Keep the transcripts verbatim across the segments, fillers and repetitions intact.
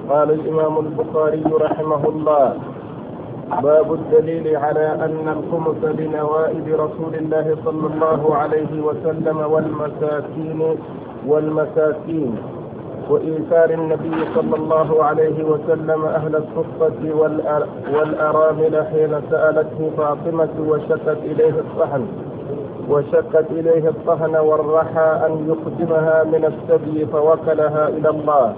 قال الإمام البخاري رحمه الله: باب الدليل على أن الخمس لنوائب رسول الله صلى الله عليه وسلم والمساكين والمساكين وإيثار النبي صلى الله عليه وسلم أهل الصفة والأرامل حين سألته فاطمة وشكت إليه الصحن وشكت إليه الطهن والرحى أن يقدمها من السبي فوكلها إلى الله.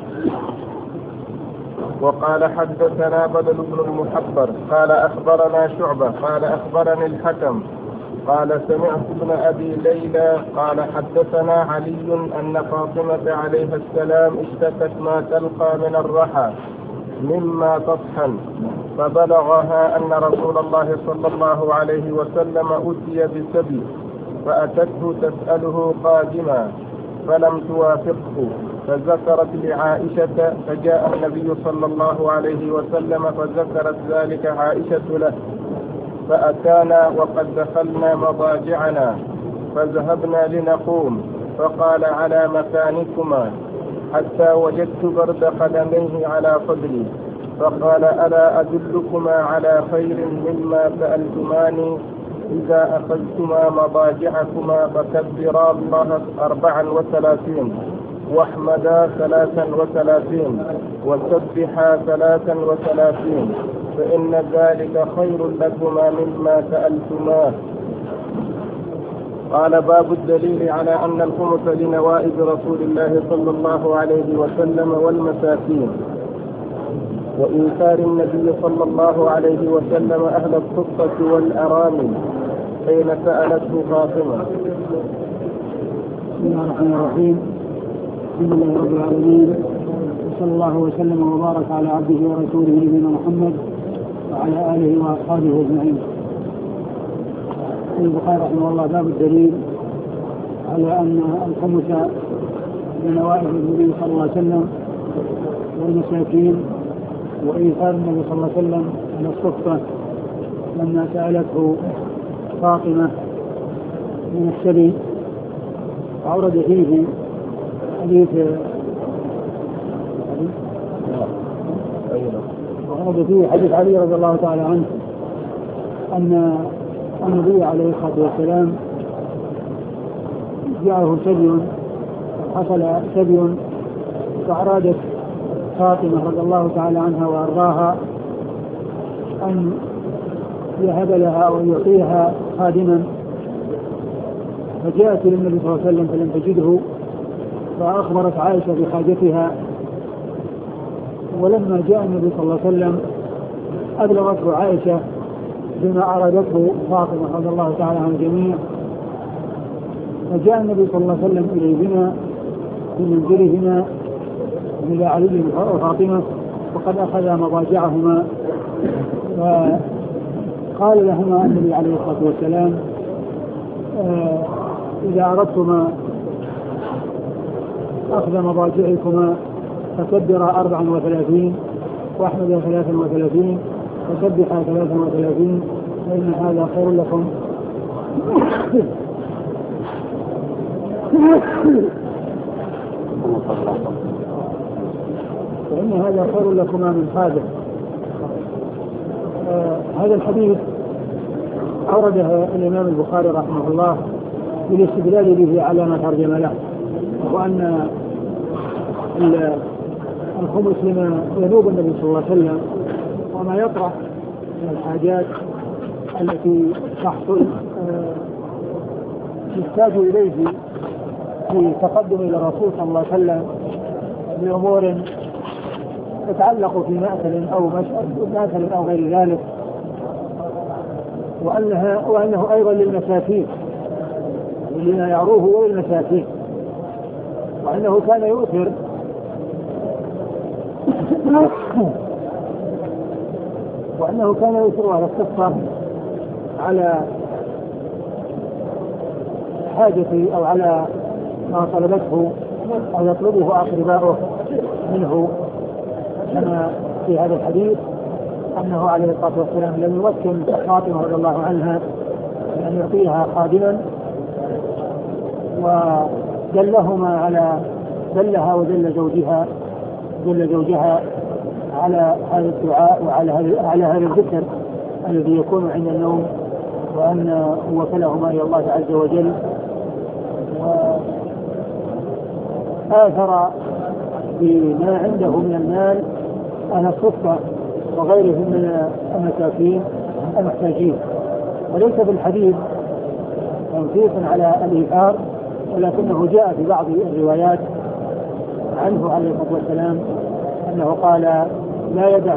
وقال: حدثنا بدل بن المحبر قال أخبرنا شعبة قال أخبرني الحكم قال سمعت ابن أبي ليلى قال حدثنا علي أن فاطمة عليها السلام اشتكت ما تلقى من الرحى مما تطحن، فبلغها أن رسول الله صلى الله عليه وسلم أتي بسبي فأتته تسأله قادما فلم توافقه، فذكرت لعائشة فجاء النبي صلى الله عليه وسلم فذكرت ذلك عائشة له، فأتانا وقد دخلنا مضاجعنا فذهبنا لنقوم، فقال: على مكانكما، حتى وجدت برد قدميه على صدري، فقال: ألا أدلكما على خير مما سألتماني؟ إذا أخذتما مضاجعكما فكبرا الله أربعا وثلاثين واحمدا ثلاثا وثلاثين وسبحا ثلاثا وثلاثين، فإن ذلك خير لكما مما سألتماه. قال: باب الدليل على أن الخمس لنوائب رسول الله صلى الله عليه وسلم والمساكين وإيثار النبي صلى الله عليه وسلم أهل الصفة والأرامل حين سألته فاطمة. بسم الله الرحمن الرحيم. الحمد لله رب العالمين، وصلى الله وسلم وبارك على عبده ورسوله نبينا محمد وعلى آله وأصحابه أجمعين. البخاري رحمه الله: باب الدليل على أن الخمس لنوائب النبي صلى الله عليه وسلم والمساكين وإيثار النبي صلى الله عليه وسلم على الصفة لما سألته فاطمة من السبي، أورد فيه حديث أورد فيه حديث علي رضي الله تعالى عنه أن النبي عليه الصلاة والسلام جاءه سبي، حصل سبي، فأرادت فاطمة رضي الله تعالى عنها وأرضاها أن يهب لها أو يعطيها خادما، فجاءت للنبي صلى الله عليه وسلم فلم تجده، فأخبرت عائشة بحاجتها، ولما جاء النبي صلى الله عليه وسلم أبلغته عائشة بما أرادته فاطمة رضي الله تعالى عن الجميع، فجاء النبي صلى الله عليه وسلم إليهما في منزلهما إلى علي وفاطمة وقد أخذ مضاجعهما، فقال لهما النبي عليه الصلاة والسلام: آه إذا أردتما أخذ مضاجعكما فكبرا أربعا وثلاثين واحمدا ثلاثا وثلاثين وسبحا ثلاثا وثلاثين، فإن هذا خير لكم فإن هذا خير لكما من خادم. آه هذا الحديث أورده الإمام البخاري رحمه الله بالاستدلال به على ما ترجم له، وأن الخمس لما ينوب النبي صلى الله عليه وسلم وما يطرح من الحاجات التي تحصل يحتاج إليه في تقدم إلى الرسول صلى الله عليه وسلم بأمور تتعلق في مأكل أو مأكل أو غير ذلك، وأنها وأنه أيضا للمساكين الذين يعروه وللمساكين، وأنه كان يؤثر وأنه كان يؤثر على الصفة على حاجته أو على ما طلبته أو يطلبه أقرباؤه منه، كما في هذا الحديث أنه عليه الصلاة والسلام لم يمكن فاطمة رضي الله عنها أن يعطيها خادما، ودلهما على دلها ودل زوجها دل زوجها على هذا الدعاء وعلى هذا على هذا الذكر الذي يكون عند النوم، وأن وكلهما إلى الله عز وجل. وآثر بما عنده من المال أهل الصفة وغيرهم من المساكين المحتاجين. وليس في الحديث تنصيص على الإيثار، ولكنه جاء في بعض الروايات عنه عليه الصلاة والسلام أنه قال لا يدع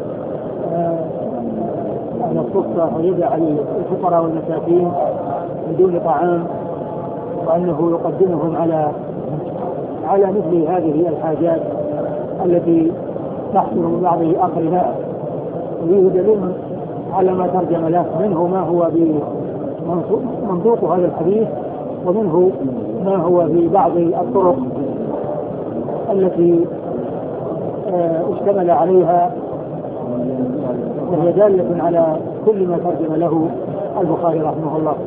أهل الصفة ويدع الفقراء والمساكين بدون طعام، وأنه يقدمهم على على مثل هذه الحاجات التي تحصل من بعض أقرباء. وفيه دليل على ما ترجم له، منه ما هو بمنطوق هذا الحديث، ومنه ما هو في بعض الطرق التي اشتمل عليها، وهي دالة على كل ما ترجم له البخاري رحمه الله.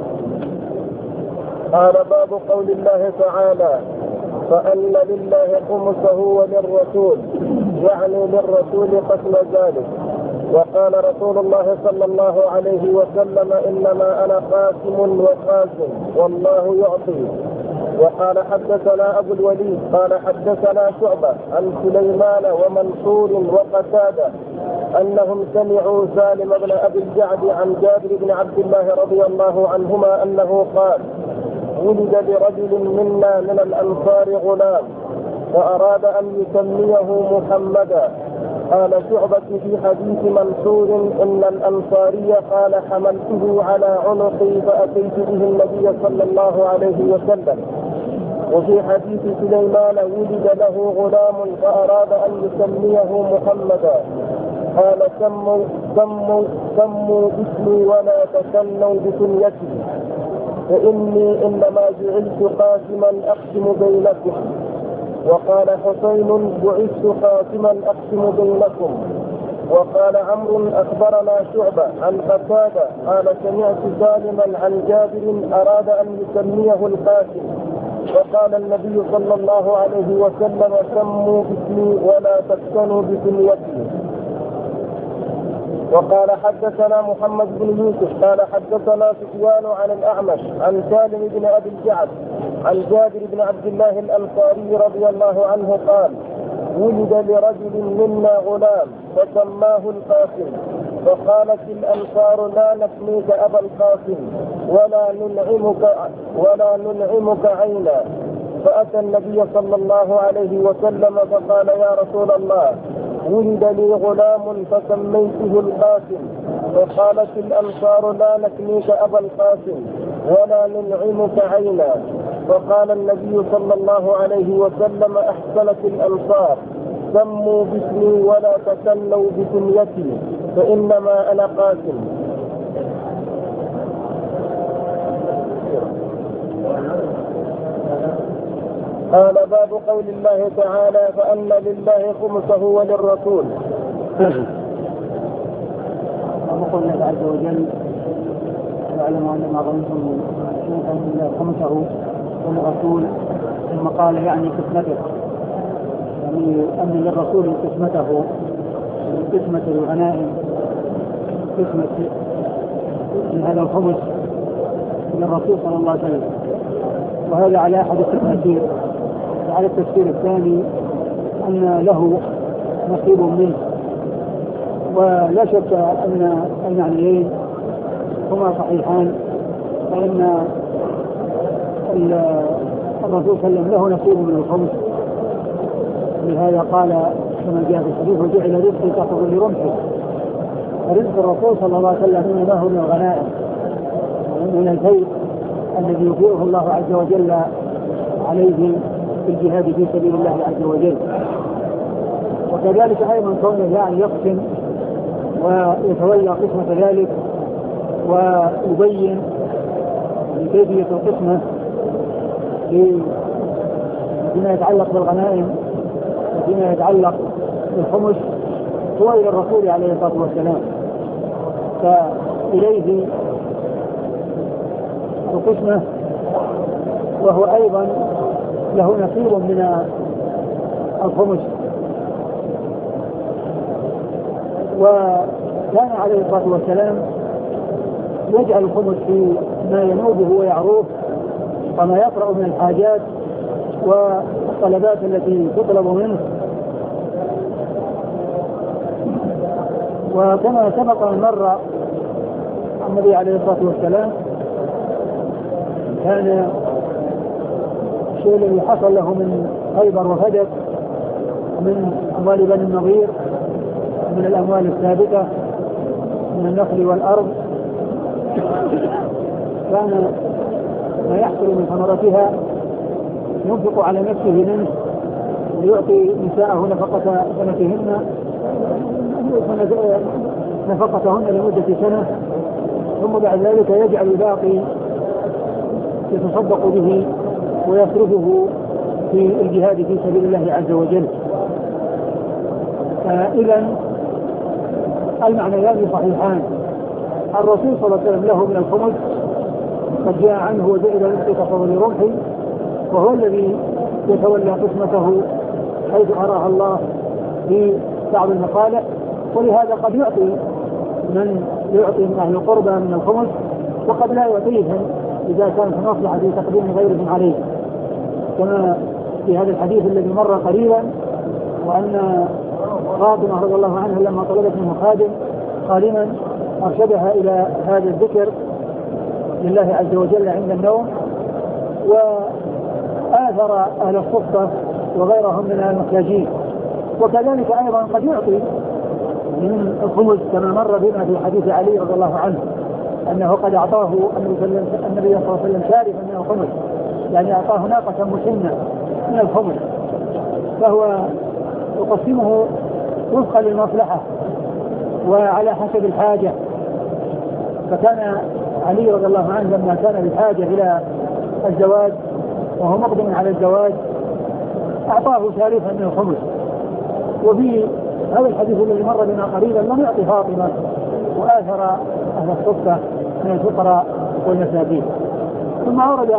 قال باب قول الله تعالى فأن لله خمسه وللرسول، يعني للرسول قسم ذلك. وقال رسول الله صلى الله عليه وسلم إنما أنا قاسم وقاسم والله يعطي. وقال حدثنا أبو الوليد قال حدثنا شعبة عن سليمان ومنصور وقتادة أنهم سمعوا سالم بن أبي الجعد عن جابر بن عبد الله رضي الله عنهما أنه قال ولد لرجل منا من الأنصار غلام فأراد أن يسميه محمدا. قال شعبة في حديث منصور إن الأنصاري قال حملته على عنقي فأتيت به النبي صلى الله عليه وسلم. وفي حديث سليمان ولد له غلام فأراد أن يسميه محمدا. قال سموا سموا سموا باسمي ولا تسموا بكنيتي فإني إنما جعلت قاسما أقسم بينكم. وقال حسين بعثت قاسما أقسم بينكم. وقال عمرو أخبرنا شعبة عن قتادة قال سمعت سالما عن جابر أراد أن يسميه القاسم فقال النبي صلى الله عليه وسلم سموا باسمي ولا تسكنوا بكنيتي. وقال حدثنا محمد بن يوسف قال حدثنا سفيان عن الأعمش عن سالم بن أبي الجعد عن جابر بن عبد الله الأنصاري رضي الله عنه قال ولد لرجل منا غلام فسماه القاسم فقالت الأنصار لا نسميك أبا القاسم ولا ننعمك ولا ننعمك عينا. فأتى النبي صلى الله عليه وسلم فقال يا رسول الله ولد لي غلام فسميته القاسم فقالت الأنصار لا نسميك أبا القاسم ولا ننعمك عينا. فقال النبي صلى الله عليه وسلم أحسنت الأنصار سموا باسمي ولا تسنوا بكنيتي فإنما أنا قاسم. قال باب قول الله تعالى فأن لله خمسه وللرسول. وقال الله عز وجل واعلموا أن ما ظننتم شيئا إلا خمسه وللرسول، ثم قال يعني قسمته، يعني أن للرسول قسمته قسمة الغنائم قسمة من هذا الخمس للرسول صلى الله عليه وسلم. وهذا على أحد التفسير. وعلى التفسير الثاني أن له نصيب منه. ولا شك أن المعنيين هما صحيحان، فإن الرسول صلى الله عليه وسلم له نصيب من الخمس، لهذا قال كما جاء في الحديث وجعل رزقي تحت لرمحه. رزق الرسول صلى الله عليه وسلم إنما هو من الغنائم ومن الفيء الذي يفيئه الله عز وجل عليه في الجهاد في سبيل الله عز وجل. وكذلك أيضا كونه يعني يقسم ويتولى قسمة ذلك ويبين كيفية القسمة فيما يتعلق بالغنائم وفيما يتعلق بالخمس هو إلى الرسول عليه الصلاة والسلام، فإليه القسمة وهو أيضا له نصيب من الخمس. وكان عليه الصلاة والسلام يجعل الخمس في ما ينوبه ويعروف وما يقرأ من الحاجات والطلبات التي تطلب منه. وكما سبق أن مر النبي عليه الصلاة والسلام كان الشيء الذي حصل له من خيبر وفدك من أموال بني النضير من الأموال الثابتة من النخل والأرض كان ما يحصل من ثمرتها ينفق على نفسه منه ليعطي نساءه نفقة سنتهن نفقتهن لمدة سنة، ثم بعد ذلك يجعل الباقي يتصدق به ويصرفه في الجهاد في سبيل الله عز وجل. إذن المعنيان صحيحان. الرسول صلى الله عليه وسلم له من الخمس قد جاء عنه وجعل نصف فضل رمحي، وهو الذي يتولى قسمته حيث أراها الله في بعض المقالة، ولهذا قد يعطي من يعطي من أهل القربى من الخمس وقد لا يعطيهم إذا كان في مصلحة في تقديم غيرهم عليه، كما في هذا الحديث الذي مر قريبا وأن فاطمة رضي الله عنها لما طلبت منه خادم قادما أرشدها إلى هذا الذكر لله عز وجل عند النوم، وآثر أهل الصفة وغيرهم من المحتاجين. وكذلك أيضا قد يعطي من الخمس كما مر بنا في حديث علي رضي الله عنه أنه قد أعطاه النبي صلى الله عليه وسلم شارفا من الخمس، يعني أعطاه ناقة مسنة من الخمس، فهو يقسمه وفقا للمصلحة وعلى حسب الحاجة. فكان علي رضي الله عنه لما كان بحاجة إلى الزواج وهو مقدم على الزواج أعطاه شارفا من الخمس. وفي هذا الحديث الذي مر بنا قريبا لم يعطي فاطمة وآثر أهل الصفة من الفقراء والمساكين. ثم ورد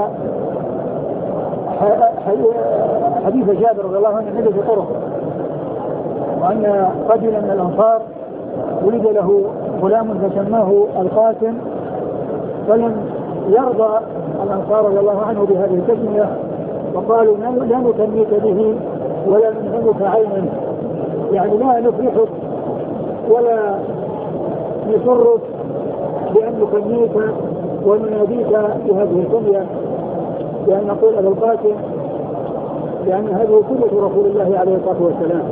حديث جابر رضي الله عنه عدة طرق، وأن رجلا من الأنصار ولد له غلام فسماه القاسم، فلم يرضى الأنصار رضي الله عنه بهذه التسمية وقالوا لا نكنيك به ولا ننهمك عينا، يعني لا نفرحك ولا نسرك بأن نكنيك ونناديك بهذه الكنية، بأن نقول أبو القاسم، لأن هذه كنية رسول الله عليه الصلاة والسلام.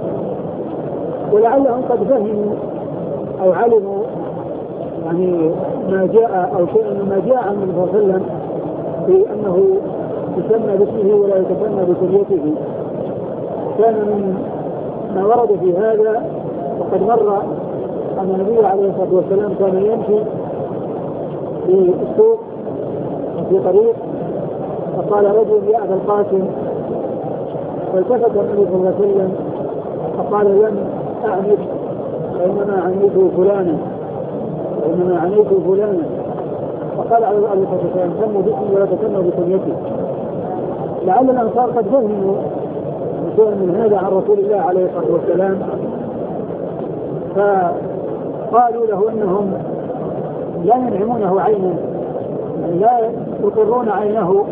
ولعلهم قد فهموا أو علموا يعني ما جاء أو شيء مما جاء عن النبي صلى الله عليه وسلم في أنه يسمى باسمه ولا يتسمى بكنيته. كان من ما ورد في هذا وقد مر أن النبي عليه الصلاة والسلام كان يمشي في السوق وفي طريق فقال رجل يا أبا القاسم، فالتفت النبي صلى الله عليه وسلم فقال لم أعنف وإنما عنيته فلانا وإنما عنيته فلانا. فقال عليه الصلاة والسلام سموا باسمي ولا تسموا بكنيتي. لعل الأنصار قد فهموا شيئا من هذا عن رسول الله عليه الصلاة والسلام، فقالوا له انهم لا ينعمونه عينا، يعني لا يقرون عينه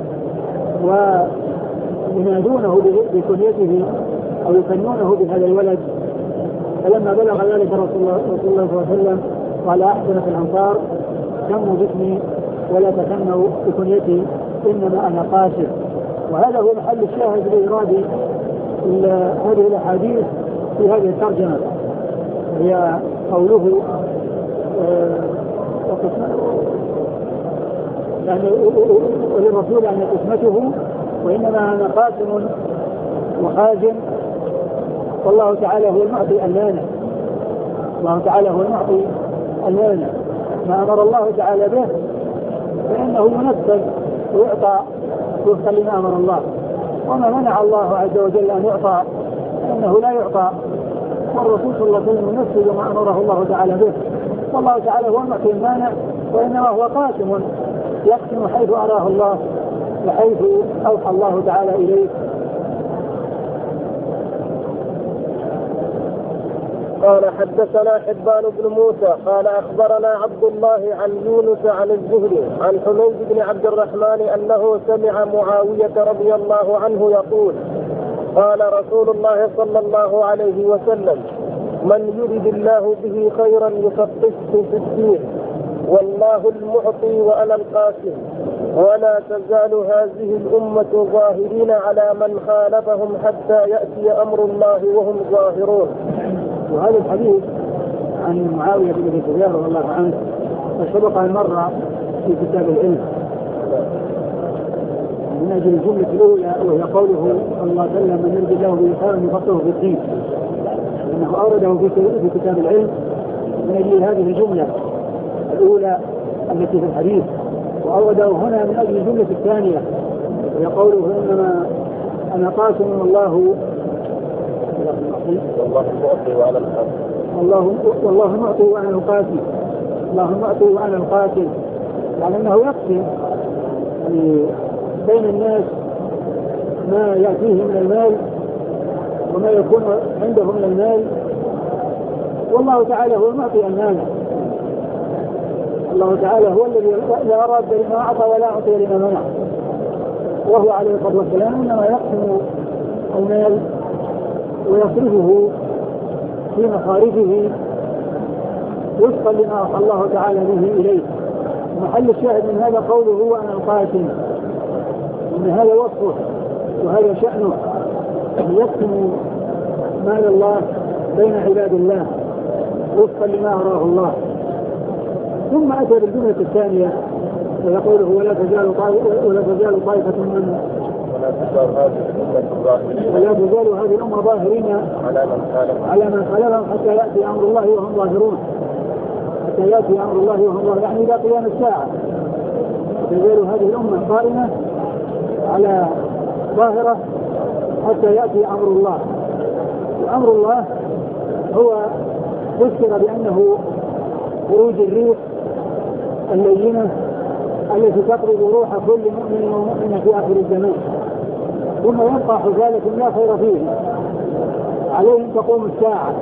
وينادونه بكنيته او يكنونه بهذا الولد. فلما بلغ ذلك رسول الله صلى الله عليه وسلم قال احسنت الانصار سموا باسمي ولا تسموا بكنيتي انما انا قاسم. وهذا هو محل الشاهد لإيراد هذه الأحاديث في هذه الترجمة، هي قوله يعني وللرسول أن قسمته وإنما أنا قاسم وخازن، والله تعالى هو المعطي المانع، الله تعالى هو المعطي المانع. ما أمر الله تعالى به فإنه ينفذ ويعطى وفقا لما أمر الله، وما منع الله عز وجل أن يعطى فإنه لا يعطى، والرسول صلى الله عليه وسلم ينفذ ما أمره الله تعالى به، والله تعالى هو المعطي المانع، وإنما هو قاسم يقسم حيث أراه الله وحيث أوحى الله تعالى إليه. قال حدثنا حبان بن موسى قال أخبرنا عبد الله عن يونس عن الزهري عن حميد بن عبد الرحمن أنه سمع معاوية رضي الله عنه يقول قال رسول الله صلى الله عليه وسلم من يرد الله به خيرا يفقهه في الدين والله المعطي وأنا القاسم ولا تزال هذه الأمة ظاهرين على من خالفهم حتى يأتي أمر الله وهم ظاهرون. وهذا الحديث عن معاوية بن أبي سفيان رضي الله عنه سبق أن مر في كتاب العلم من أجل الجملة الأولى وهي قوله صلى الله عليه وسلم من يرد الله به خيرا يفقهه في الدين، إنه أورده في كتاب العلم من أجل هذه الجملة الأولى التي في الحديث، وأورده هنا من أجل الجملة الثانية وهي قوله إنما أنا قاسم والله والله المعطي وأنا القاسم والله والله المعطي وأنا القاسم الله المعطي وأنا القاسم، يعني أنه يقسم بين الناس ما يأتيه من المال وما يكون عنده من المال، والله تعالى هو المعطي المانع. الله تعالى هو الذي لا أراد لما أعطى ولا أعطي لما منع، وهو عليه الصلاة والسلام إنما يقسم المال ويصرفه في مخارجه وفقا لما أعطى الله تعالى به إليه. محل الشاهد من هذا قوله هو أنا القاسم، إن هذا وصفه وهذا شأنه أن يقسم مال الله بين عباد الله وفقا لما أراه الله. ثم أتى بالجملة الثانية ويقوله ولا تزال طائفة ولا تزال طائفة من ولا تزال هذه الأمة ظاهرين على من خالفهم حتى يأتي أمر الله وهم ظاهرون، حتى يأتي أمر الله وهم ظاهرون، يعني إلى قيام الساعة تزال هذه الأمة قائمة على ظاهرة حتى يأتي أمر الله. وأمر الله هو فسر بأنه خروج الريح اللينة التي تقرض روح كل مؤمن ومؤمنة في آخر الزمان، ثم يبقى حفالة لا خير فيه عليهم تقوم الساعة.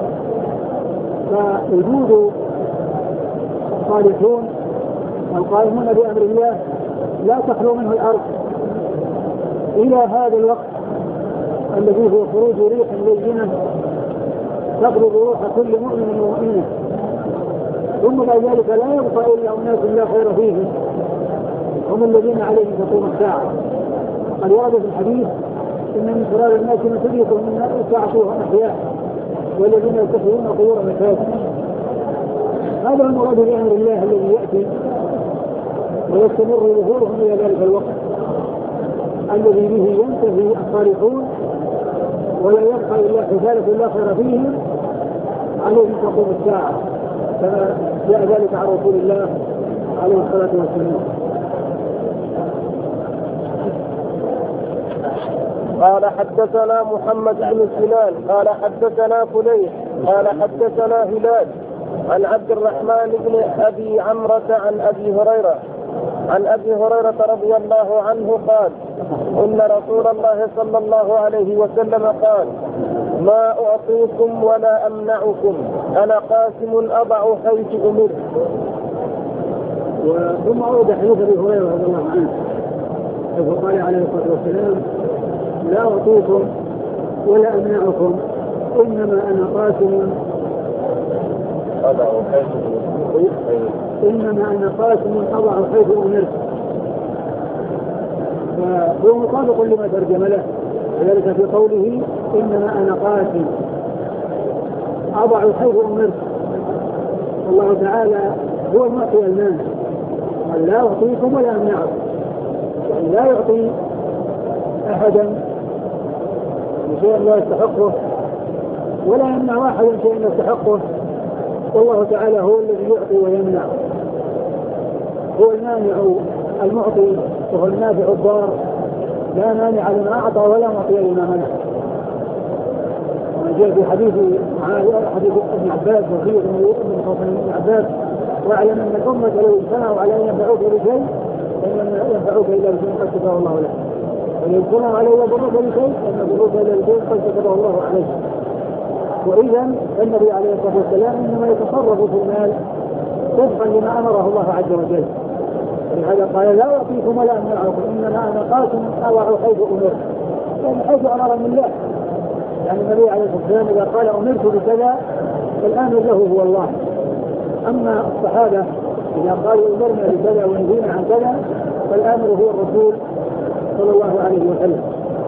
فوجود الصالحون القائمون بأمر الله لا تخلو منه الأرض إلى هذا الوقت الذي هو خروج ريح لينة تقرض روح كل مؤمن ومؤمنة، ثم بعد ذلك لا يبقى إلا أناس لا خير فيهم هم الذين عليهم تقوم الساعة. قد ورد في الحديث إن من شرار الناس من تدرك من الساعة وهم أحياء والذين يتخذون قبور مساجد. هذا المراد بأمر الله الذي يأتي ويستمر ظهورهم إلى ذلك الوقت الذي به ينتهي الصالحون ولا يبقى إلا حفالة لا خير فيهم عليهم تقوم الساعة، كما جاء ذلك عن رسول الله عليه الصلاة والسلام. قال حدثنا محمد بن سنان قال حدثنا فليح قال حدثنا هلال عن عبد الرحمن بن أبي عمرة عن أبي هريرة عن أبي هريرة رضي الله عنه قال إن رسول الله صلى الله عليه وسلم قال ما أعطيكم ولا أمنعكم أنا قاسم أضع حيث أمرت. ثم أورد حديث أبي هريرة رضي الله عنه حيث قال عليه الصلاة والسلام لا أعطيكم ولا أمنعكم إنما أنا قاسم أضع حيث إنما أنا قاسم أضع حيث أمرت، فهو مطابق لما ترجم له، وذلك في قوله إنما أنا قاسم أضع حيث أمرت. الله تعالى هو المعطي المانع، قال لا أعطيكم ولا أمنعكم، يعني لا يعطي أحدا بشيء لا يستحقه ولا يمنع واحدا شيء لا يستحقه، والله تعالى هو الذي يعطي ويمنع، هو المانع المعطي وهو النافع الضار، لا مانع لما أعطى ولا معطي لما منع. جاء في حديث حديث ابن عباس وفيه ابن عباس واعلم ان الامه لو اجتمعوا على ان ينفعوك بشيء فان ينفعوك الا بشيء قد كتبه الله لك، وان اجتمعوا على ان يضروك بشيء فان يضروك الا بشيء قد كتبه الله عليك. وإذا النبي عليه الصلاة والسلام إنما يتصرف في المال طبقا لما أمره الله عز وجل. لهذا قال لا أعطيكم ولا أمنعكم إنما أنا قاسم أضع حيث أمرت، يعني حيث أمرني الله. يعني النبي عليه الصلاة والسلام إذا قال أمرت بكذا فالآمر له هو الله. أما الصحابة إذا قالوا أمرنا بكذا ونهينا عن كذا فالآمر هو الرسول صلى الله عليه وسلم.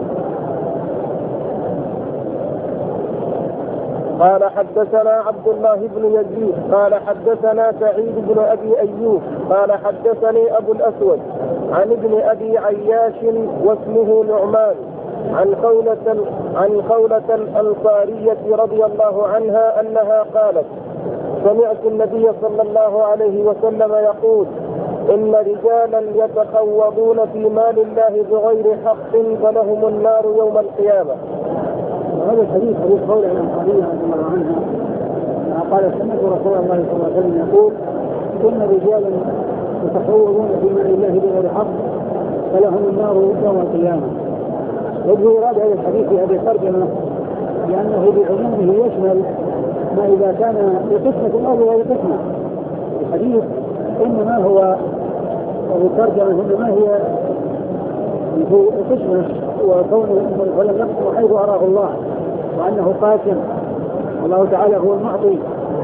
قال حدثنا عبد الله بن يزيد قال حدثنا سعيد بن أبي أيوب قال حدثني أبو الأسود عن ابن أبي عياش واسمه نعمان عن خولة عن خولة الأنصارية رضي الله عنها أنها قالت: سمعت النبي صلى الله عليه وسلم يقول: إن رجالا يتخوضون في مال الله بغير حق فلهم النار يوم القيامة. وهذا الحديث حديث خولة الأنصارية رضي الله عنها قال: سمعت رسول الله صلى الله عليه وسلم يقول: إن رجالا يتخوضون في مال الله بغير حق فلهم النار يوم القيامة. وجه إرادة هذا الحديث في هذه الترجمة لأنه بعمومه يشمل ما إذا كان بقسمة الأرض وغير قسمة. الحديث إنما هو الترجمة إنما هي قسمة وكونه ولم يقسم حيث أراه الله وأنه قاسم والله تعالى هو المعطي.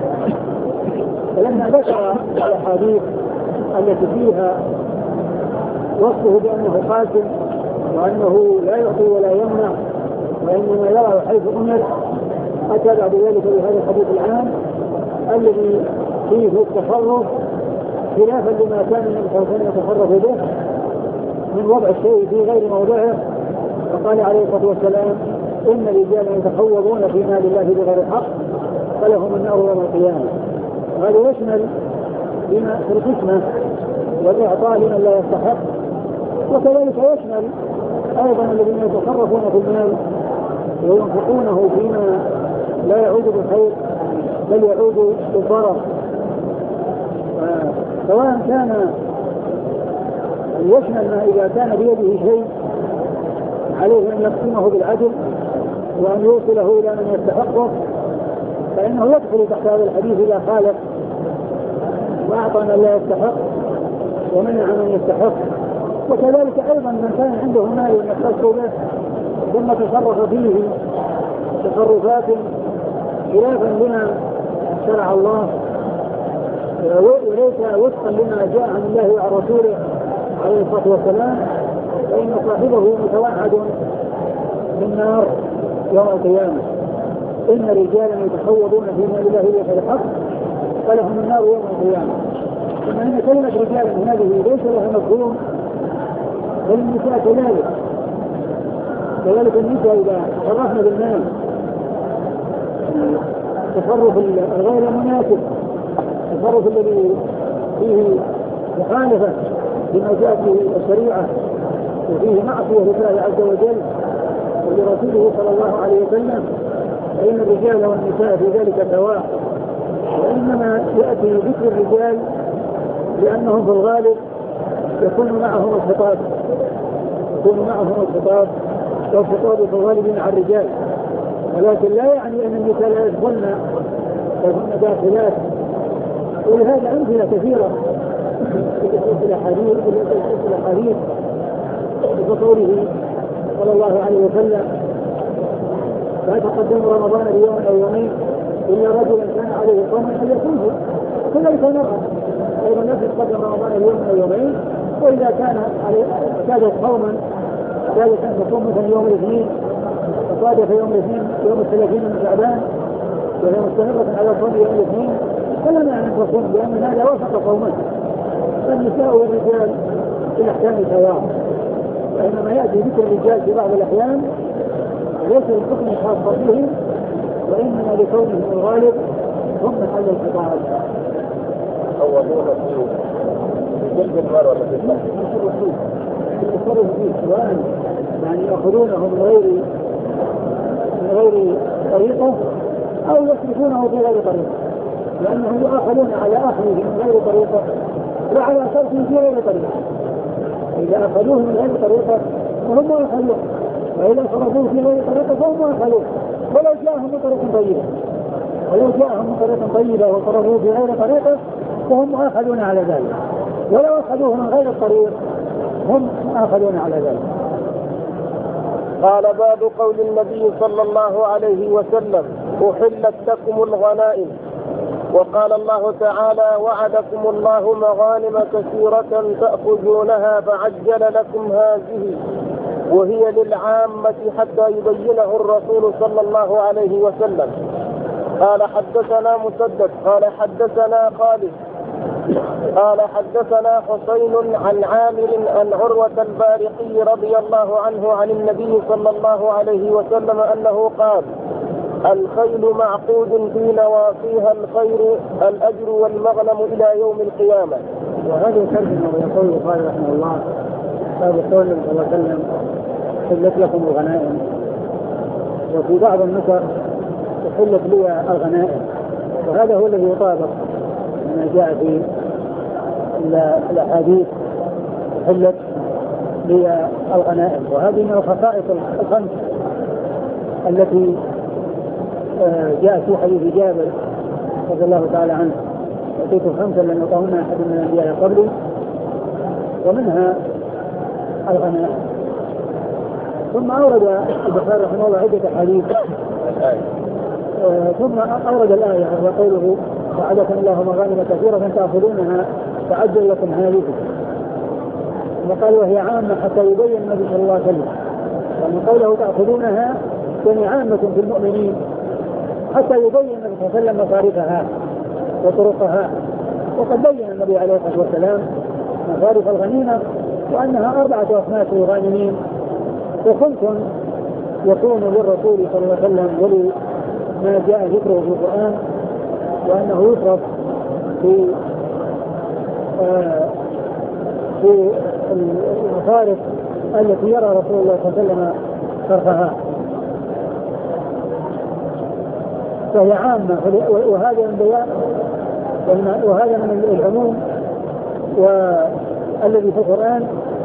فلما ذكر الأحاديث التي فيها وصفه بأنه قاسم وأنه لا يعطي ولا يمنع وإنما يرى حيث أمر أتى بعد ذلك بهذا الحديث العام الذي فيه التصرف خلافا لما كان النبي صلى الله عليه وسلم يتصرف به من وضع الشيء في غير موضعه. فقال عليه الصلاة والسلام: إن رجالا يتخوضون في مال الله بغير حق فلهم النار يوم القيامة. هذا يشمل بما في القسمة والإعطاء لمن لا يستحق، وكذلك يشمل أيضا الذين يتصرفون في المال وينفقونه فيما لا يعود بالخير بل يعود بالضرر. سواء كان يشمل ما إذا كان بيده شيء عليه أن يقسمه بالعدل وأن يوصله إلى من يستحقه فإنه يدخل تحت هذا الحديث إذا خالف وأعطى من لا يستحق ومنع من يستحق. وكذلك أيضا من كان عنده مال يختص به ثم تصرف فيه تصرفات خلافا لما شرع الله وليس وفقا لما جاء عن الله وعن رسوله عليه الصلاة والسلام فإن صاحبه متوعد بالنار يوم القيامة. إن رجالا يتخوضون في مال الله بغير الحق فلهم النار يوم القيامة. ثم إن كلمة رجالا هذه ليس لها مفهوم بل النساء كذلك. كذلك النساء إذا تصرفنا بالمال تصرف الغير مناسب التصرف الذي فيه مخالفة لما جاءت به الشريعة وفيه معصية لله عز وجل ولرسوله صلى الله عليه وسلم فإن الرجال والنساء في ذلك سواء. وإنما يأتي ذكر الرجال لأنهم في الغالب يكون معهم الخطاب يكون معهم الخطاب والخطاب في الغالب مع الرجال، ولكن لا يعني أن النساء لا يدخلن يكون داخلات. ولهذا أمثلة كثيرة في الأحاديث في الأحاديث بقوله صلى الله عليه وسلم: لا تقدموا رمضان بيوم أو يومين إلا رجلا كان عليه صوم أن يكونه. كذلك المرأة أيضا لا تقدم رمضان اليوم أو يومين، وإذا كان كادت صوما كادت أن تصوم مثلا يوم الاثنين فصادف يوم الاثنين يوم الثلاثين من شعبان وهي مستمرة على صوم يوم الاثنين فلا معنى أن تصوم لأن هذا وفق صومه. فالنساء والرجال في الأحكام سواء، وإنما يأتي ذكر الرجال في بعض الأحيان ليس الحكم الخاص بهم وإنما لكونهم الغالب هم محل الخطاب. يتخوضون في جلد المرأة في التصرف فيه سواء يعني يأخذونه من غير من غير طريقه أو يصرفونه في غير طريقه، لأنهم يؤخذون على أخذه من غير طريقة وعلى صرفه في غير طريقة. إذا أخذوه من غير طريقة فهم أخذوه، وإذا صرفوه في غير طريقة فهم أخذوه. ولو جاءهم من طريق طيبة ولو جاءهم من طريق طيبة وصرفوه في غير طريقه فهم مؤاخذون على ذلك، ولو أخذوه من غير الطريق هم مؤاخذون على ذلك. قال باب قول النبي صلى الله عليه وسلم أحلت لكم الغنائم. وقال الله تعالى وعدكم الله مغانم كثيرة تأخذونها فعجل لكم هذه وهي للعامة حتى يبينه الرسول صلى الله عليه وسلم. قال حدثنا مسدد قال حدثنا خالد قال حدثنا حسين عن عامر عن عروة البارقي رضي الله عنه عن النبي صلى الله عليه وسلم أنه قال الخيل معقود في نواصيها الخير الأجر والمغنم إلى يوم القيامة. وهذا ترجمة ويقول قال رحمه الله قال قول صلى الله عليه وسلم حلت لكم الغنائم، وفي بعض النسخ حلت لي الغنائم، وهذا هو الذي يطابق ما جاء في الأحاديث حلت لي الغنائم. وهذه من الخصائص الخمس التي جاء في حديث جابر رضي الله تعالى عنه أعطيت خمسا لم يطعهن أحد من الأنبياء قبلي ومنها الغنائم. ثم أورد البخاري رحمه الله عدة حديث ثم أورد الآية وهو قوله وعدكم الله مغانم كثيرة تأخذونها فعجل لكم هذه، وقال وهي عامة حتى يبين النبي صلى الله عليه وسلم، ومن قوله تأخذونها يعني عامة في المؤمنين حتى يبين النبي صلى الله عليه وسلم مصارفها وطرقها. وقد بين النبي عليه الصلاة والسلام مصارف الغنيمة وأنها أربعة أصناف للغانمين، وخمس يكون للرسول صلى الله عليه وسلم ولما جاء ذكره في القرآن، وأنه يصرف في آه في المصارف التي يرى رسول الله صلى الله عليه وسلم صرفها، فهي عامة. وهذا من بيان وهذا من العموم والذي في القرآن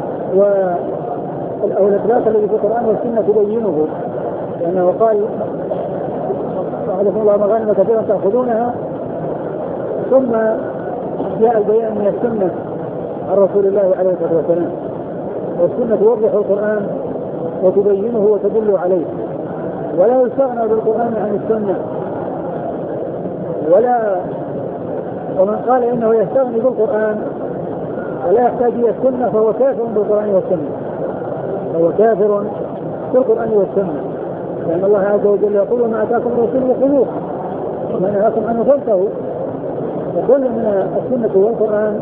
أو الإطلاق الذي في القرآن والسنة تبينه، لأنه قال وعدكم الله مغانم كثيرة تأخذونها، ثم جاء البيان من السنة عن رسول الله عليه الصلاة والسلام، والسنة توضح القرآن وتبينه وتدل عليه، ولا يستغنى بالقرآن عن السنة، ولا ومن قال إنه يستغني بالقرآن ولا يحتاج إلى السنة فهو كافر بالقرآن والسنة، فهو كافر بالقرآن والسنة، لأن الله عز وجل يقول ما أتاكم الرسول وخذوه وما نهاكم عنه فانتهوا. وكل من السنة والقرآن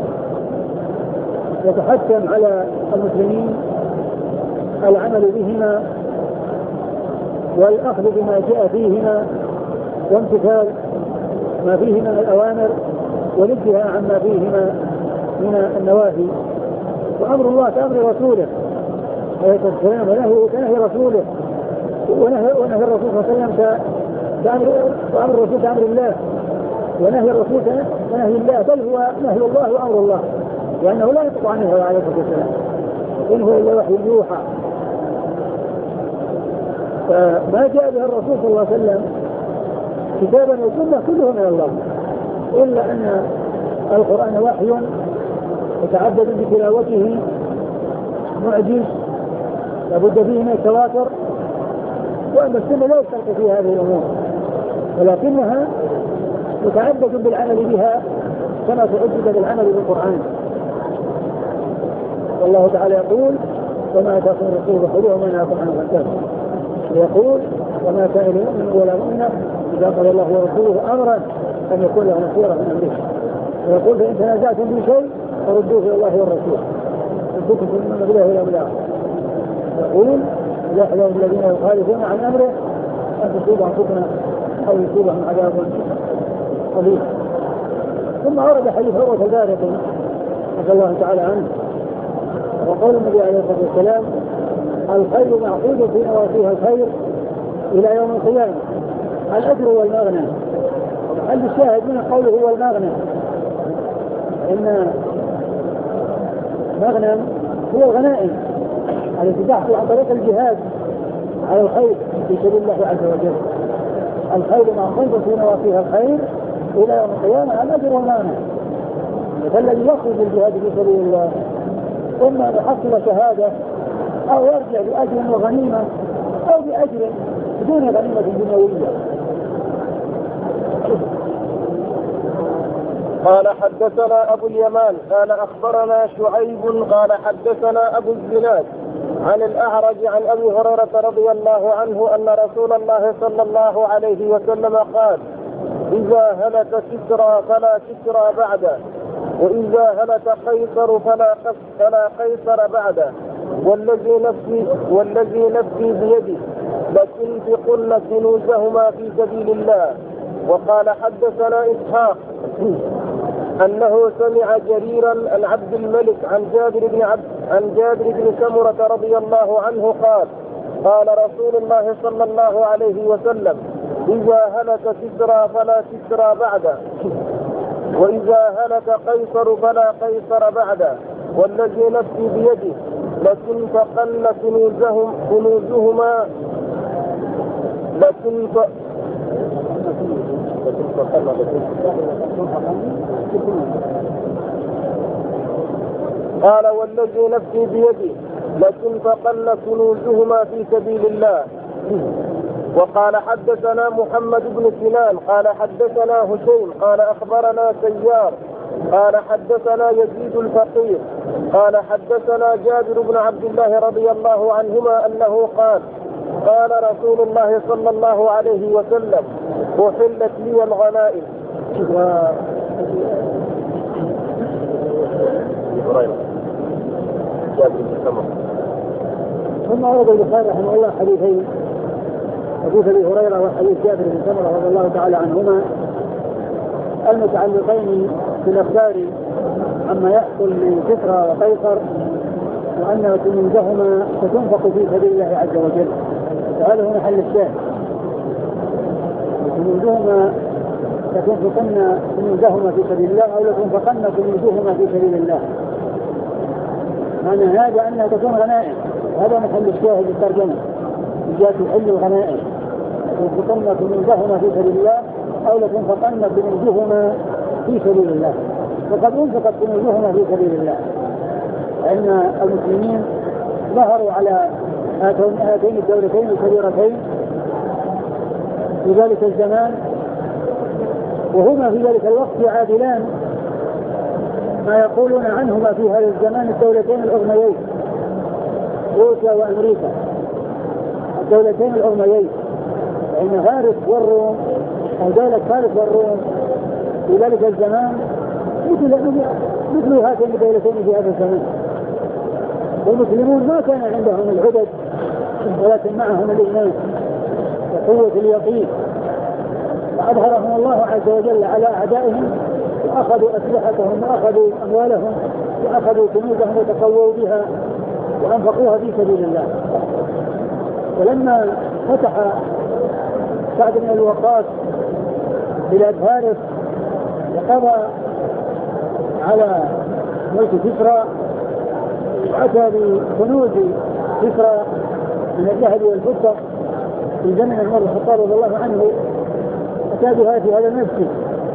يتحتم على المسلمين العمل بهما والأخذ بما جاء فيهما وامتثال ما فيهما من الأوامر والانتهاء عما فيهما من النواهي. وأمر الله كأمر رسوله عليه الصلاة والسلام، ونهيه كنهي رسوله، ونهي, ونهي الرسول صلى الله عليه وسلم كأمر وأمر الرسول كأمر الله، ونهي الرسول كنهي الله، بل هو نهي الله وأمر الله، لأنه لا يطلع عنه عليه الصلاة والسلام، إن هو إلا وحي يوحى. فما جاء به الرسول صلى الله عليه وسلم كتابا وسنة كله من الله، إلا أن القرآن وحي يتعبد بتلاوته معجز لابد فيه من التواتر، وأن السنة لا يشترط فيها هذه الأمور، ولكنها يتعبد بالعمل بها كما تعبد بالعمل بالقرآن. والله تعالى يقول وما آتاكم الرسول فخذوه وما نهاكم عنه فانتهوا، ويقول وما كان لمؤمن ولا مؤمنة إذا قال الله ورسوله أمرا أن يكون له نصيرا من أمره، ويقول فإن تنازعتم في شيء فردوه إلى الله والرسول ردوكم من بالله إلى بالله. يقول يحذر الذين يخالفون عن أمره أن تصيبهم فتنة أو يصيبهم عذاب قليل. ثم ورد حديث عروة البارقي رضي الله تعالى عنه وقول النبي عليه الصلاة والسلام الخير معقود في نواصيها الخير إلى يوم القيامة الأجر والمغنم. هل الشاهد من قوله هو المغنم إن مغنم هو الغنائم التي تحصل عن طريق الجهاد على الخير في سبيل الله عز وجل. الخير معقود في نواصيها الخير إلى يوم القيامة على الأجر والمعنى. فالذي يخرج الجهاد في سبيل الله إما يحصل شهادة أو يرجع بأجر وغنيمة أو بأجر بدون غنيمة دنيوية. قال حدثنا أبو اليمان قال أخبرنا شعيب قال حدثنا أبو الزناد عن الأعرج عن أبي هريرة رضي الله عنه أن رسول الله صلى الله عليه وسلم قال: إذا هلك كسرى فلا كسرى بعده، وإذا هلك قيصر فلا فلا قيصر بعده، والذي نفسي والذي نفسي بيده لتنفقن كنوزهما في سبيل الله. وقال حدثنا إسحاق أنه سمع جريرا عن عبد الملك عن جابر بن عبد عن جابر بن سمرة رضي الله عنه قال: قال رسول الله صلى الله عليه وسلم: إذا هلك كسرى فلا كسرى بعده، وإذا هلك قيصر فلا قيصر بعده، والذي نفسي بيده لتنفقن كنوزهم كنوزهما لتنفق قال: والذي نفسي بيده لتنفقن كنوزهما في سبيل الله. وقال حدثنا محمد بن سنان قال حدثنا هشيم قال أخبرنا سيار قال حدثنا يزيد الفقير قال حدثنا جابر بن عبد الله رضي الله عنهما أنه قال: قال رسول الله صلى الله عليه وسلم: أحلت لي الغنائم. ثم ورد البخاري رحمه الله حديثين: حديث ابي هريره وحديث جابر بن سمره رضي الله تعالى عنهما المتعلقين بالاخبار عما يحصل لكسرى وقيصر، وان كنوزهما ستنفق في سبيل الله عز وجل. وهذا هو محل الشاهد. كنوزهما لتنفقن كنوزهما في سبيل الله او لتنفقن كنوزهما في سبيل الله. معنى هذا انها تكون غنائم، وهذا محل الشاهد الترجمه من جهه الحل الغنائم. لتنفقن كنوزهما في سبيل الله او لتنفقن كنوزهما في سبيل الله. وقد انفقت كنوزهما في سبيل الله، لان المسلمين ظهروا على هاتين الدولتين الكبيرتين في ذلك الزمان، وهما في ذلك الوقت يعادلان ما يقولون عنهما في هذا الزمان الدولتين العظميين روسيا وامريكا. الدولتين العظميين فإن فارس والروم أو دولة فارس والروم في ذلك الزمان مثل مثل هاتين الدولتين في هذا الزمان. والمسلمون ما كان عندهم العدد ولكن معهم الإيمان وقوة اليقين، فأظهرهم الله عز وجل على أعدائهم، وأخذوا أسلحتهم وأخذوا أموالهم وأخذوا كنوزهم وتقووا بها وأنفقوها في سبيل الله. ولما فتح سعد بن أبي وقاص بلاد فارس وقضى على ملك كسرى وأتى بكنوز كسرى من الذهب والفضة في زمن عمر بن الخطاب رضي الله عنه، أتى بها في هذا المسجد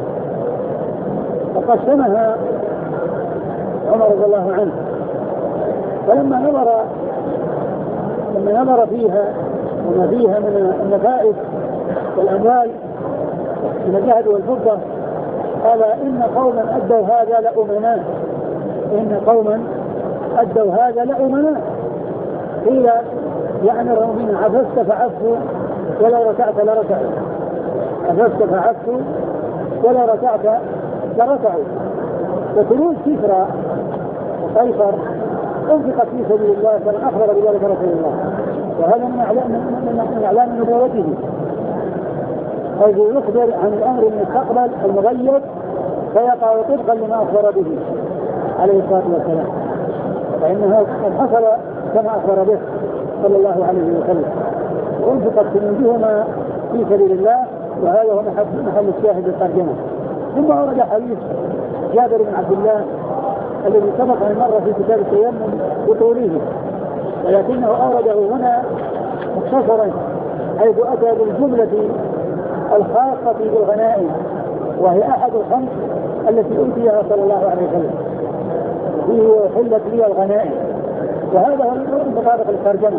وقسمها عمر رضي الله عنه. فلما نظر لما نظر فيها وما فيها من النفائس والأموال من الذهب والفضة قال: إن قوما أدوا هذا لأمناء إن قوما أدوا هذا لأمناء. قيل يعني الرومين: عفست فعفوا ولا ركعت لركعوا. عفست فعفوا ولا ركعت لركعوا. وكنوز كسرى وقيصر انفقت في سبيل الله، كما أخبر بذلك رسول الله، وهذا من أعلام من أعلام نبوته، حيث يخبر عن الأمر المستقبل المغيب فيقع طبقا لما أخبر به عليه الصلاة والسلام، فإنه قد حصل كما أخبر به صلى الله عليه وسلم. وانفقت كنوزهما في سبيل الله، وهذا هو محل الشاهد الترجمة. ثم ورد حديث جابر بن عبد الله الذي سبق أن مر في كتاب التيمم بطوله، ولكنه أورده هنا مختصرا حيث أتى بالجملة الخاصة بالغنائم، وهي أحد الخمس التي أوتيها صلى الله عليه وسلم، فيه حلت لي الغنائم. وهذا هو مطابق الترجمة،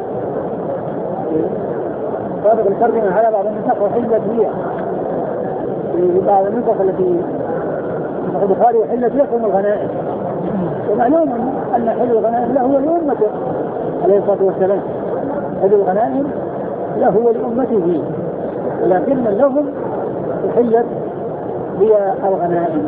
مطابق الترجمة على بعض النسخ وحلت لي في بعض النسخ التي نسخ البخاري وحلت لكم الغنائم. ومعلوم أن حل الغنائم له هو لأمته عليه الصلاة والسلام، حل الغنائم له هو لأمته، ولكن لهم حلت هي الغنائم.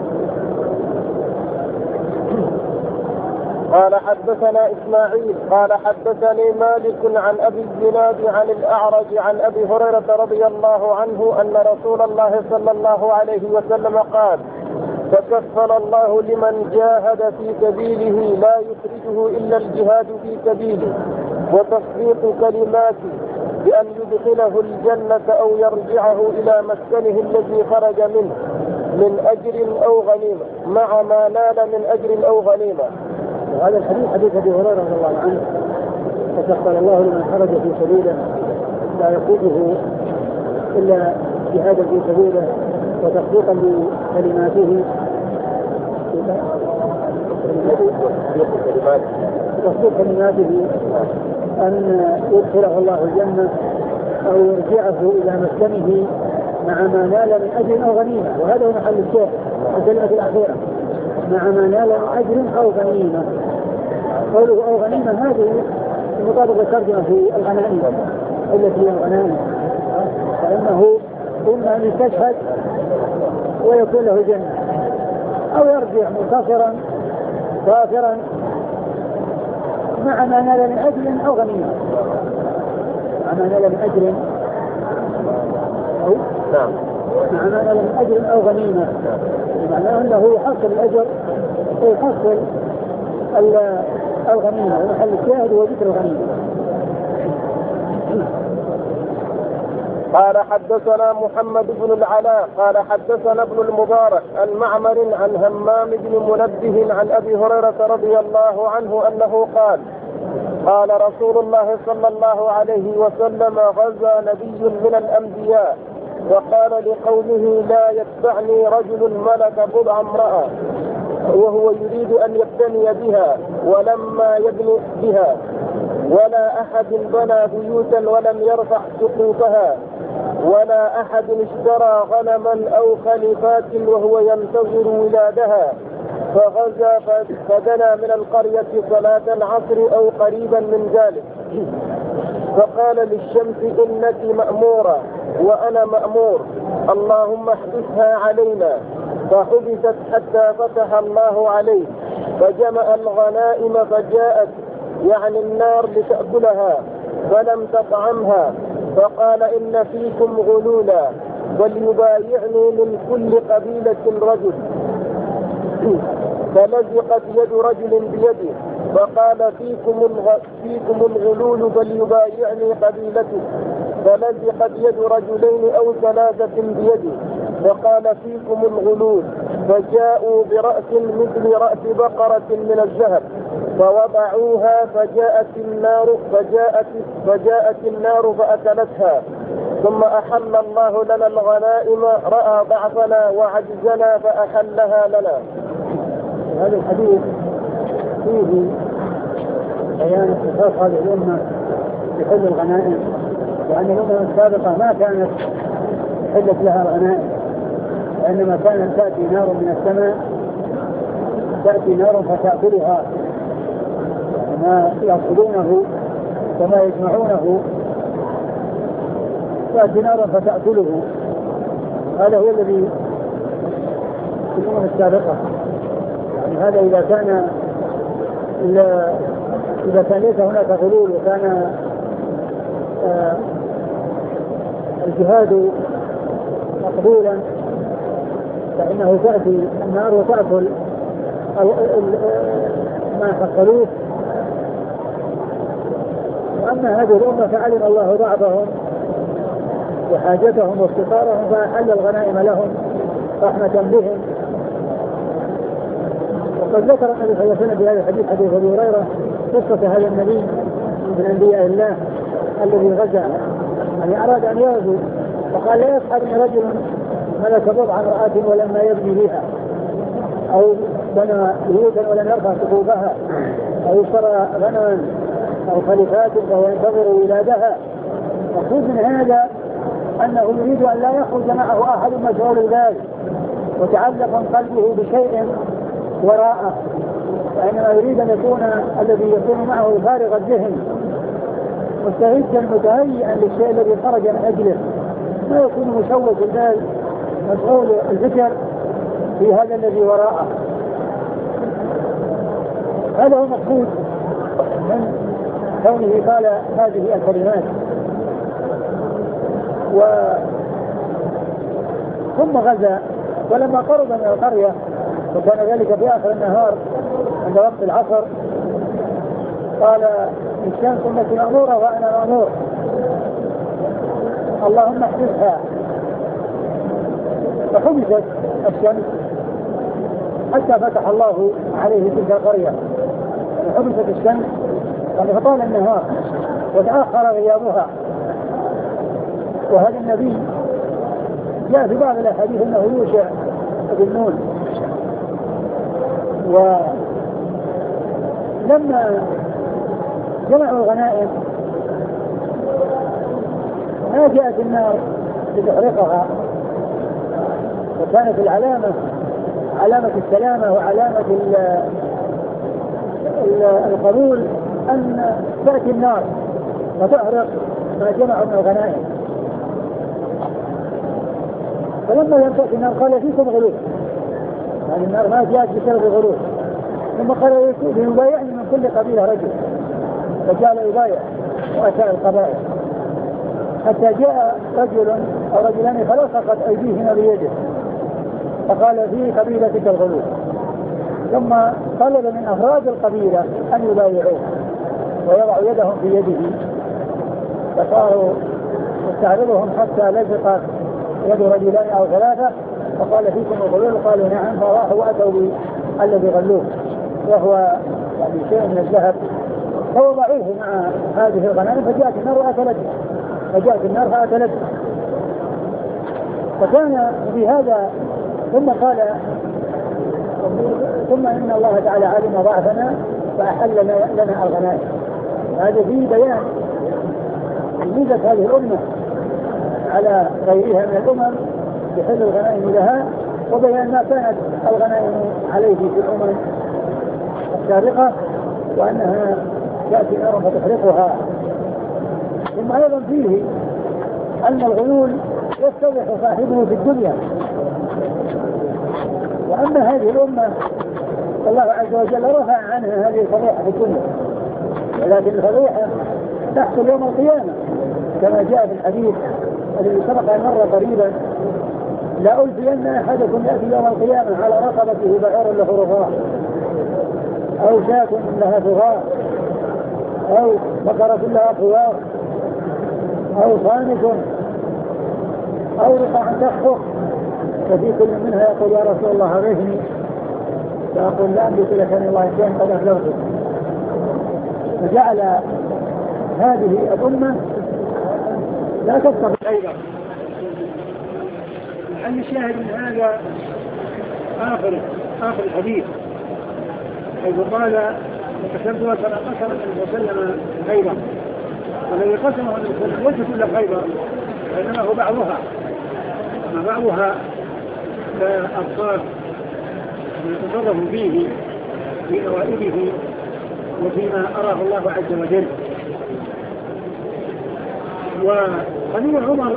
قال حدثنا إسماعيل قال حدثني مالك عن أبي الزناد عن الأعرج عن أبي هريرة رضي الله عنه أن رسول الله صلى الله عليه وسلم قال: تكفل الله لمن جاهد في سبيله لا يخرجه إلا الجهاد في سبيله وتصديق كلماته بأن يدخله الجنة أو يرجعه إلى مسكنه الذي خرج منه من أجر أو غنيمة مع ما نال من أجر أو غنيمة. وهذا الحديث حديث أبي هريرة رضي الله عنه: تكفل الله لمن خرج في سبيله لا يخرجه إلا جهادا في سبيله وتصديقا بكلماته تصديق كلماته أن يدخله الله الجنة أو يرجعه إلى مسكنه مع ما نال من أجر أو غنيمة. وهذا هو محل الشيخ الكلمة الأخيرة: مع ما نال من أجر أو غنيمة. قوله أو غنيمة هذه مطابق الترجمة في الغنائم التي هي الغنائم، فإنه إما أن يستشهد ويكون له جنة أو يرجع منتصرا ظافرا مع ما نال من أجر أو غنيمة. مع ما نال من أجر أو نعم مع ما نال من أجر أو غنيمة، معناه أنه يحصل الأجر ويحصل الغنيمة، ومحل الشاهد هو ذكر الغنيمة. قال حدثنا محمد بن العلاء قال حدثنا ابن المبارك عن معمر عن همام بن منبه عن أبي هريرة رضي الله عنه أنه قال: قال رسول الله صلى الله عليه وسلم: غزا نبي من الأنبياء وقال لقومه: لا يتبعني رجل ملك بضع امرأة وهو يريد أن يبتني بها ولما يبني بها، ولا أحد بنى بيوتا ولم يرفع سقوفها، ولا أحد اشترى غنما أو خليفات وهو ينتظر ولادها، فغزا فدنا من القرية صلاة العصر أو قريبا من ذلك، فقال للشمس: إنك مأمورة وأنا مأمور، اللهم احبسها علينا، فحبست حتى فتح الله عليه، فجمع الغنائم فجاءت يعني النار لتأكلها فلم تطعمها، فقال: إن فيكم غلولا فليبايعني من كل قبيلة رجل، فلزقت يد رجل بيده، فقال: فيكم, الغ... فيكم الغلول فليبايعني قبيلته، فلزقت يد رجلين أو ثلاثة بيده، فقال: فيكم الغلول، فجاءوا برأس مثل رأس بقرة من الذهب فوضعوها فجاءت النار فجاءت فجاءت النار فأكلتها، ثم أحل الله لنا الغنائم، رأى ضعفنا وعجزنا فأحلها لنا. هذا الحديث فيه بيان اختصاص هذه الأمة بحل الغنائم، وأن الأمم السابقة ما كانت حلت لها الغنائم، وإنما كانت تأتي نار من السماء تأتي نار فتأكلها، ما يأكلونه وما يجمعونه تأتي نار فتأكله. هذا هو الذي في الأمم السابقة. يعني هذا إذا كان إذا كان ليس هناك غلول وكان آه الجهاد مقبولا، فإنه تأتي النار وتأكل ما حصلوه. وأما هذه الأمة فعلم الله ضعفهم وحاجتهم وافتقارهم فأحل الغنائم لهم رحمة بهم. وقد ذكر النبي صلى الله عليه وسلم في هذا الحديث حديث أبي هريرة قصة هذا النبي من أنبياء الله الذي غزا يعني أراد أن يغزو، فقال لا يفعل رجل ملك بضع امرأة ولما يبني بها، أو بنى بيوتا ولم يرفع سقوفها، أو اشترى غنما أو خليفات فهو ينتظر ولادها. مقصود من هذا أنه يريد أن لا يخرج معه أحد مشغول البال وتعلق قلبه بشيء وراءه، وإنما يريد أن يكون الذي يكون معه فارغ الذهن مستعدا متهيئا للشيء الذي خرج من أجله، ما يكون مشوش البال مشغول الفكر في هذا الذي وراءه. هذا هو المقصود من كونه قال هذه الكلمات. و ثم غزا، ولما قرب من القرية وكان ذلك في آخر النهار عند وقت العصر قال الشمس التي مأمورة وأنا مأمور اللهم احبسها، فحبست الشمس حتى فتح الله عليه تلك القرية، وحبست الشمس فطال النهار وتأخر غيابها. وهذا النبي جاء في بعض الأحاديث أنه يوشع بن نون. ولما جمعوا الغنائم ما جاءت النار لتحرقها، وكانت العلامة علامة السلامة وعلامة ال ال القبول أن تأتي النار وتحرق ما جمعوا من الغنائم. فلما لم تأتي النار قال فيكم غلول، يعني النار ما جاءت بسبب الغلول. ثم قال ليبايعني من كل قبيلة رجل، فجعل يبايع وأتى القبائل حتى جاء رجل أو رجلان فلصقت أيديهما بيده فقال في قبيلتك الغلول، ثم طلب من أفراد القبيلة أن يبايعوه ويضع يدهم في يده، فصاروا يستعرضهم حتى لزقت يد رجلان أو ثلاثة فقال فيكم الغلول، قالوا نعم، فراحوا وأتوا بالذي غلوه وهو يعني شيء من الذهب، فوضعوه مع هذه الغنائم فجاءت النار وأكلته فجاءت النار فأكلته. فكان بهذا ثم قال ثم إن الله تعالى علم ضعفنا فأحل لنا الغنائم. هذا فيه بيان ميزة هذه الأمة على غيرها من الأمم بحل الغنائم لها، وبيان ما كانت الغنائم عليه في الأمم السابقة وأنها تأتي نار فتحرقها. ثم أيضا فيه أن الغلول يستبح صاحبه في الدنيا، وأما هذه الأمة الله عز وجل رفع عنها هذه الفضيحة في الدنيا، ولكن الفضيحة تحصل يوم القيامة كما جاء في الحديث الذي سبق أن مر قريبا: لا ألفين أحدكم يأتي يوم القيامة على رقبته بعير له رفاع أو شاة لها ثغار أو بقرة لها خوار أو صامت أو رقع تخفق، ففي كل منها يقول يا رسول الله أغثني، فأقول لا أملك لك من الله شيئا قد أبلغتك. فجعل هذه الأمة لا تستطيع أيضا. لأن الشاهد من هذا آخر آخر الحديث حيث قال وكسبتها كما قسم النبي صلى الله عليه وسلم خيبر، والذي قسمه النبي صلى الله عليه وسلم ليس كل خيبر وإنما هو بعضها، أما بعضها كأبصار يتصرف فيه في نوائبه وفيما أراه الله عز وجل. وقانون عمر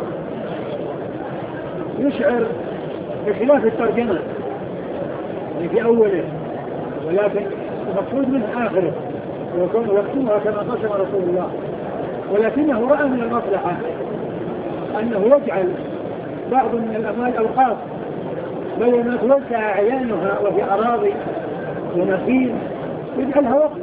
يشعر بخلاف الترجمة في أوله، ولكن المقصود من آخره ويكون يكتبها كما قسم رسول الله، ولكنه رأى من المصلحة أنه يجعل بعض من الأموال أوقاف بل ما توسع أعيانها وفي أراضي ونخيل يجعلها وقت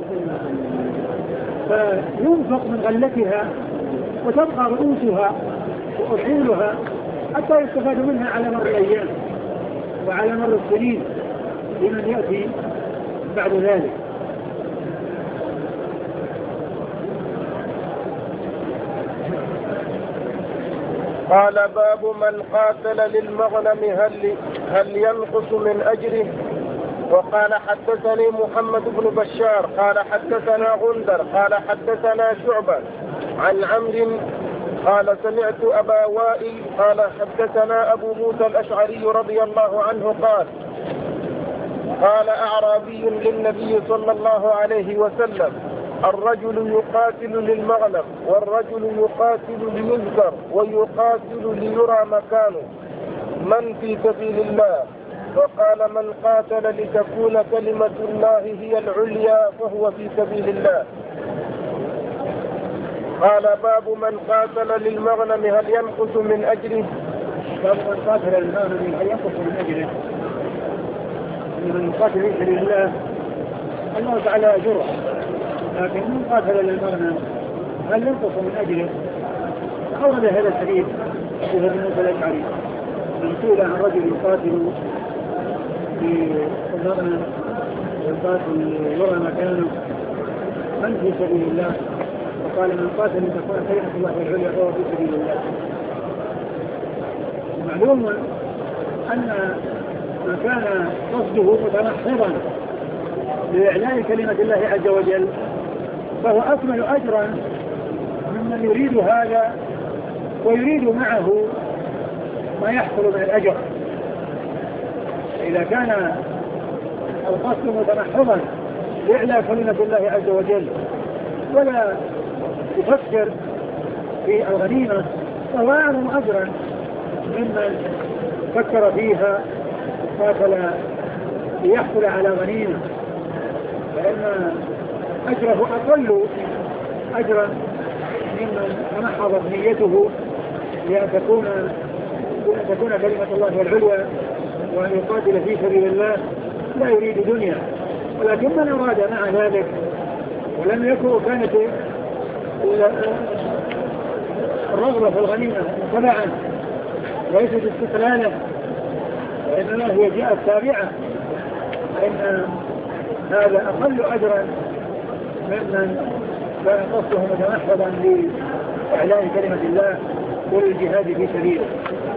فينفق من غلتها وتبقى رؤوسها وأصولها حتى يستفاد منها على مر الأيام وعلى مر السنين لمن يأتي بعد ذلك. قال باب من قاتل للمغنم هل, هل ينقص من أجره؟ وقال حدثني محمد بن بشار قال حدثنا غندر قال حدثنا شعبة عن عمرو قال سمعت أبا وائل قال حدثنا أبو موسى الأشعري رضي الله عنه قال قال أعرابي للنبي صلى الله عليه وسلم الرجل يقاتل للمغنم والرجل يقاتل ليذكر ويقاتل ليرى مكانه من في سبيل الله؟ وقال من قاتل لتكون كلمة الله هي العليا فهو في سبيل الله. قال باب من قاتل للمغنم هل ينقص من أجره؟ باب من قاتل للمغنم هل ينقص من أجره؟ من قاتل في سبيل الله الله تعالى أجره، لكن من قاتل للمغنم هل ينقص من أجره؟ أورد هذا الحديث في ابن موسى الأشعري من سئل عن رجل يقاتل في المغنم ويقاتل يرى مكانه من في سبيل الله؟ وقال من قاتل لتكون كلمة الله العليا فهو في سبيل الله. معلوم أن ما كان قصده متمحضا لإعلاء كلمة الله عز وجل فهو أكمل أجرا ممن يريد هذا ويريد معه ما يحصل من الأجر. إذا كان القصد متمحضا لإعلاء كلمة الله عز وجل ولا يفكر في الغنيمة فهو أعظم أجرا ممن فكر فيها قاتل ليحصل على غنيمة، لأن أجره أقل أجرا ممن تمحضت نيته لأن تكون تكون كلمة الله العليا وأن يقاتل في سبيل الله لا يريد دنيا. ولكن من أراد مع ذلك ولم يكن كانت الرغبة في الغنيمة تبعا ليست استقلالا وإنما هي جاءت تابعة، فإن هذا أقل أجرا ممن كان قصده متمحضا لإعلان كلمة الله وللجهاد في سبيله.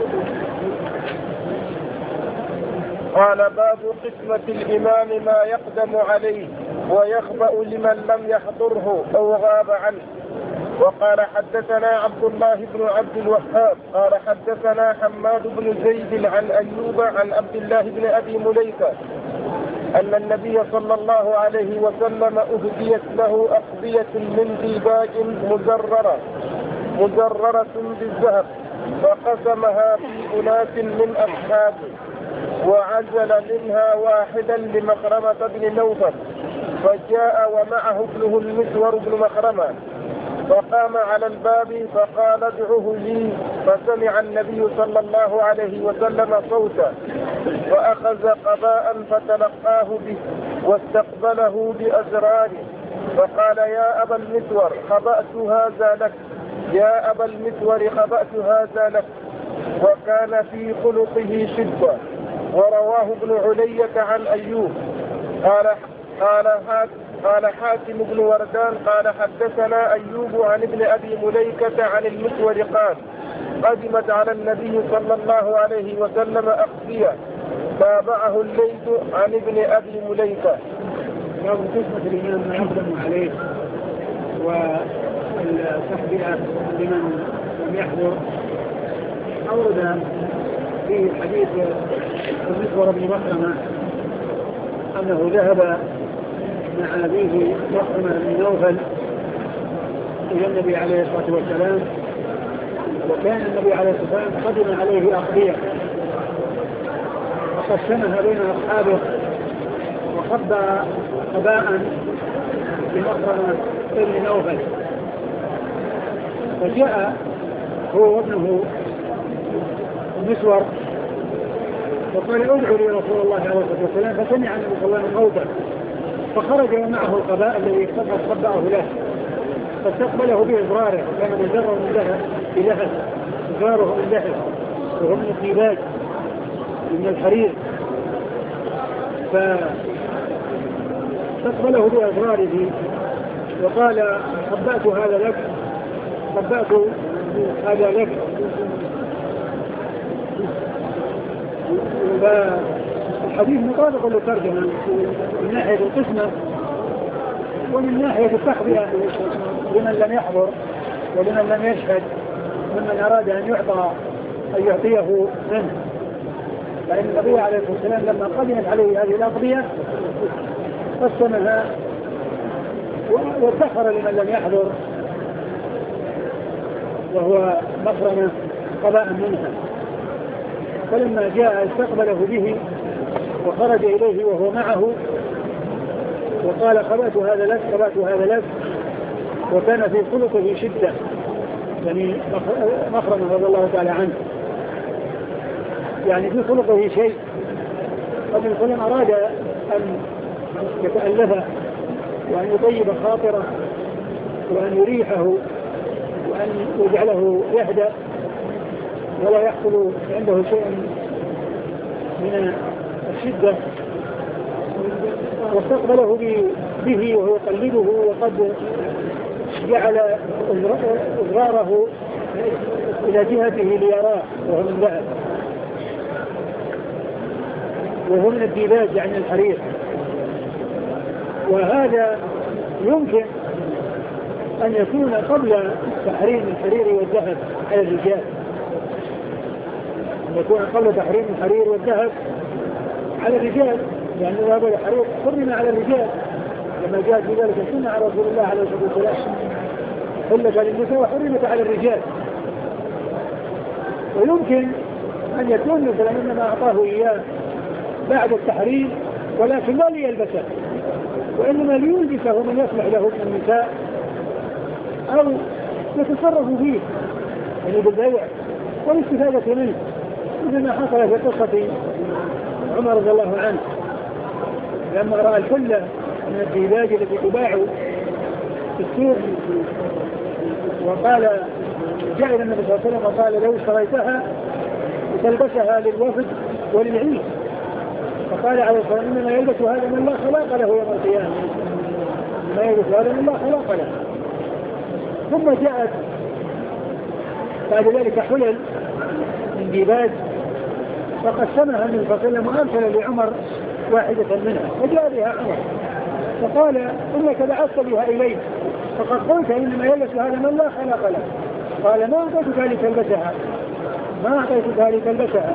قال باب قسمة الإمام ما يقدم عليه ويخبأ لمن لم يحضره أو غاب عنه. وقال حدثنا عبد الله بن عبد الوهاب قال حدثنا حماد بن زيد عن أيوب عن عبد الله بن أبي مليكة أن النبي صلى الله عليه وسلم أهديت له أقضية من ديباج مزررة مزررة بالذهب فقسمها في أناس من أصحابه وعزل منها واحدا لمخرمة بن نوفل فجاء ومعه ابنه المسور بن مخرمة فقام على الباب فقال ادعه لي فسمع النبي صلى الله عليه وسلم صوتا فأخذ قباء فتلقاه به واستقبله بأزراره فقال يا أبا المسور خبأت هذا لك يا أبا المسور خبأت هذا لك. وكان في خلقه شدة. ورواه ابن علية عن أيوب قال قال قال حاتم بن وردان قال حدثنا أيوب عن ابن أبي مليكة عن المسور قال قدمت على النبي صلى الله عليه وسلم أقضية تابعه الليث عن ابن أبي مليكة. باب قسمة الإمام ما يقدم عليه والتحبئة لمن لم يحضر. أورد في حديث المسور بن مخرمة أنه ذهب مع أبيه مخرمة بن نوفل إلى النبي عليه الصلاة والسلام وكان النبي عليه الصلاة والسلام قدم عليه أقضية وقسمها بين أصحابه وخبى قباء لمخرمة بن نوفل فجاء هو وابنه المسور وقال ادعوا لي رسول الله عليه الصلاة والسلام فسمع النبي صلى الله عليه وسلم موتا فخرج معه القباء الذي قد خبأه له فاستقبله بإزراره كان مزره من ذهب بلهب إزراره من ذهب وهو من الديباج من الحرير فاستقبله بإزراره وقال خبأت هذا لك خبأت هذا لك فالحديث مطابق للترجمة من ناحية القسمة ومن ناحية التخبئة لمن لم يحضر ولمن لم يشهد ممن أراد أن يعطى أن يعطيه منه. فإن النبي عليه الصلاة والسلام لما قدمت عليه هذه الأقضية قسمها وادخر لمن لم يحضر وهو مخرمة قضاء منها. فلما جاء استقبله به وخرج إليه وهو معه وقال قبأت هذا لك قبأت هذا لك، وكان في خلقه شدة يعني مخرمة رضي الله تعالى عنه، يعني في خلقه شيء قد الكلام أراد أن يتألفه وأن يطيب خاطره وأن يريحه وأن يجعله يهدأ ولا يحصل عنده شيء من الشدة، واستقبله به وهو يقلده وقد جعل إزراره إلى جهته ليراه وهو من ذهب وهو من الديباج يعني الحرير. وهذا يمكن أن يكون قبل تحريم الحرير والذهب على الرجال، أن يكون قبل تحريم الحرير والذهب على الرجال، لأن يعني هذا الحرير حرم على الرجال لما جاءت بذلك السنة على رسول الله عليه الصلاة والسلام، حلت للنساء وحرمت على الرجال. ويمكن أن يكون مثلا إنما أعطاه إياه بعد التحريم ولكن لا ليلبسه، وإنما ليلبسه من يصلح له من النساء أو يتصرف فيه يعني بالبيع والاستفادة منه، مثل ما حصل في قصة عمر رضي الله عنه لما رأى الحلة من الديباج التي تباع في السوق وقال جاء إلى النبي صلى الله عليه وسلم وقال لو اشتريتها لتلبسها للوفد وللعيد، فقال عليه الصلاة والسلام إنما يلبس هذا من لا خلاق له يوم القيامة، إنما يلبس هذا من لا خلاق له. ثم جاءت بعد ذلك حلل من ديباج فقسمها النبي صلى الله عليه وسلم وأرسل لعمر واحدة منها فجاء بها عمر فقال إنك بعثت بها إليه فقد قلت إنما يلبس هذا من لا خلاق له. قال ما أعطيتك لتلبسها ما أعطيتك لتلبسها.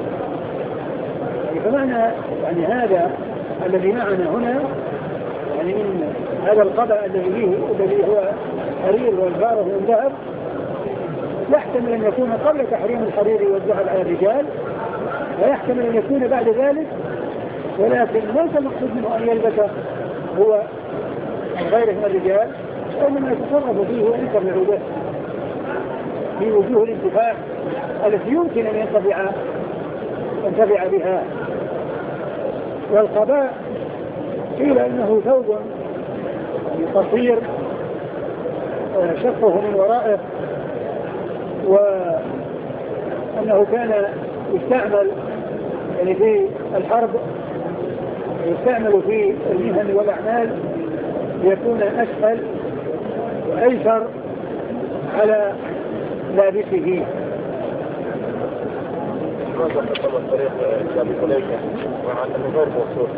فمعنى يعني هذا الذي معنا هنا يعني من هذا القبأ الذي الذي هو حرير والفاره من ذهب يحتمل أن يكون قبل تحريم الحرير والذهب على الرجال ويحتمل أن يكون بعد ذلك، ولكن ليس المقصود منه أن يلبسه هو غيره من الرجال وإنما يتصرف فيه وينتفع به في وجوه الانتفاع التي يمكن أن ينتفع ينتفع بها. والقباء قيل إنه ثوب قصير شقه من ورائه وأنه كان يستعمل يعني في الحرب يستعمل في المهن والأعمال ليكون أسهل وأيسر على لابسه. ماذا قسم الطريق أبي مليكة وعن غير موصول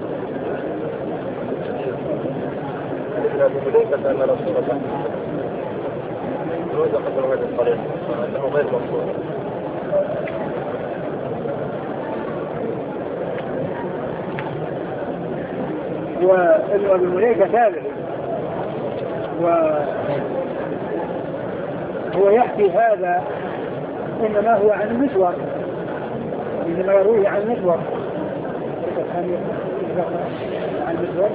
أبي مليكة أن رسول الله ماذا قسم هذا الطريق أنه غير موصول؟ وأبي مليكة تابع وهو يحكي هذا إنما هو عن المسور إنما يرويه عن المسور عن المسور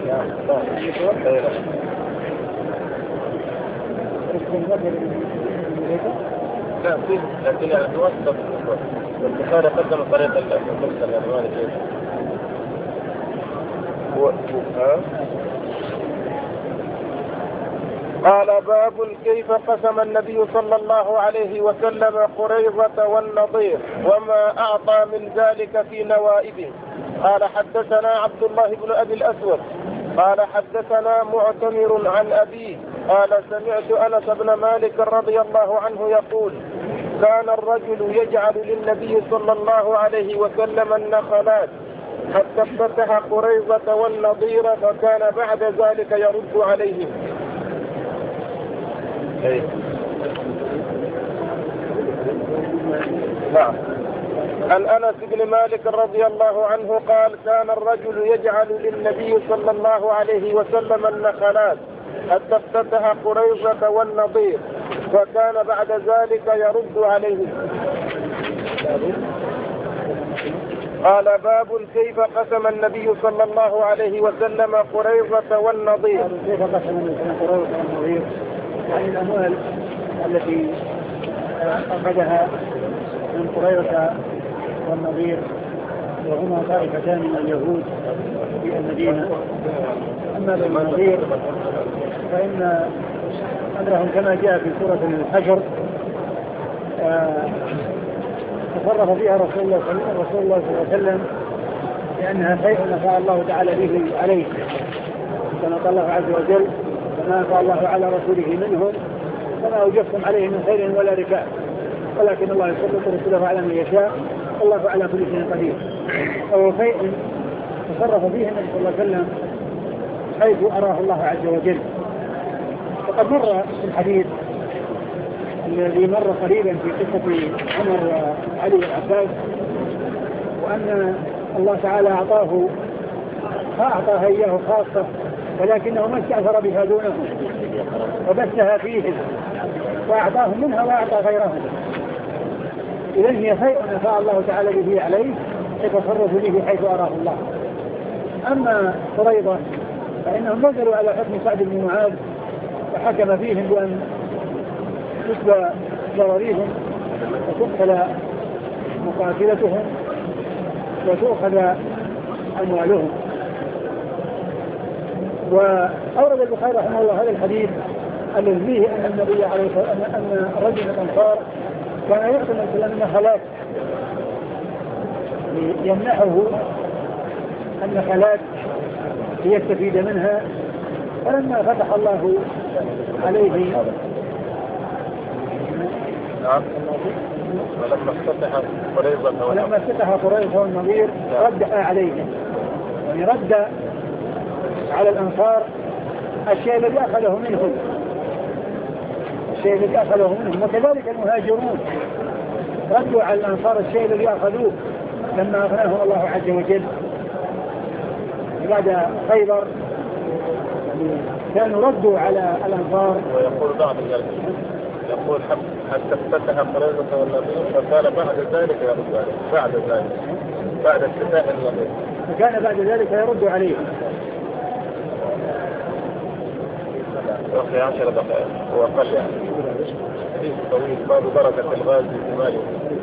لا فيه لكن أتوسط والبخاري قدم طريق المرسل الألوان فيه قال باب كيف قسم النبي صلى الله عليه وسلم قريظة والنضير وما أعطى من ذلك في نوائبه. قال حدثنا عبد الله بن أبي الأسود قال حدثنا معتمر عن أبيه قال سمعت أنس بن مالك رضي الله عنه يقول كان الرجل يجعل للنبي صلى الله عليه وسلم النخلات حتى افتتح قريظة والنضير فكان بعد ذلك يرد عليهم. نعم. عن أنس بن مالك رضي الله عنه قال كان الرجل يجعل للنبي صلى الله عليه وسلم النخلات حتى افتتح قريظة والنضير فكان بعد ذلك يرد عليهم. قال باب كيف قسم النبي صلى الله عليه وسلم قريظة والنضير. كيف قسم قريظة والنضير يعني الأموال التي أخذها من قريظة والنضير وهما طائفتان من اليهود في المدينة. أما بالنضير فإن أمرهم كما جاء في سورة الحجر تصرف فيها رسول الله صلى الله عليه وسلم لأنها شيء نفع الله تعالى به عليه كما قال الله عز وجل فما نفع الله على رسوله منهم فما أوجبتم عليه من خير ولا ركاب ولكن الله يسلط رسوله على من يشاء والله على كل شيء قدير. أو شيء تصرف فيه النبي صلى الله عليه وسلم حيث أراه الله عز وجل. وقد مر في الحديث الذي مر قريبا في قصة عمر وعلي والعباس وأن الله تعالى أعطاه أعطاها إياه خاصة ولكنه ما استأثر بها دونه وبثها فيهم وأعطاهم منها وأعطى غيرهم. إذن هي شيء نفع الله تعالى به عليه يتصرف به حيث أراه الله. أما قريظة فإنهم نزلوا على حكم سعد بن معاذ وحكم فيهم بأن تسبى ضرريهم وتقتل مقاتلتهم وتؤخذ أموالهم. وأورد البخاري رحمه الله هذا الحديث الذي فيه أن النبي عليه الصلاة والسلام أن رجل من الأنصار كان يقتل مثل النخلات يمنحه النخلات ليستفيد منها فلما فتح الله عليه نعم ولما افتتح قريظة ولما افتتح قريظة والنضير رد عليهم يعني رد على الأنصار الشيء الذي أخذه منهم الشيء الذي أخذه منهم وكذلك المهاجرون ردوا على الأنصار الشيء الذي أخذوه لما أغناهم الله عز وجل. بعد خيبر كانوا ردوا على الأنصار. ويقول بعض ذلك يقول حتى افتتح قريظة والنضير فكان بعد ذلك يرد عليه بعد ذلك بعد افتتاح النضير فكان بعد ذلك يرد عليه. بقي عشر دقائق وأقل يعني حديث طويل باب بركة الغازي في ماله.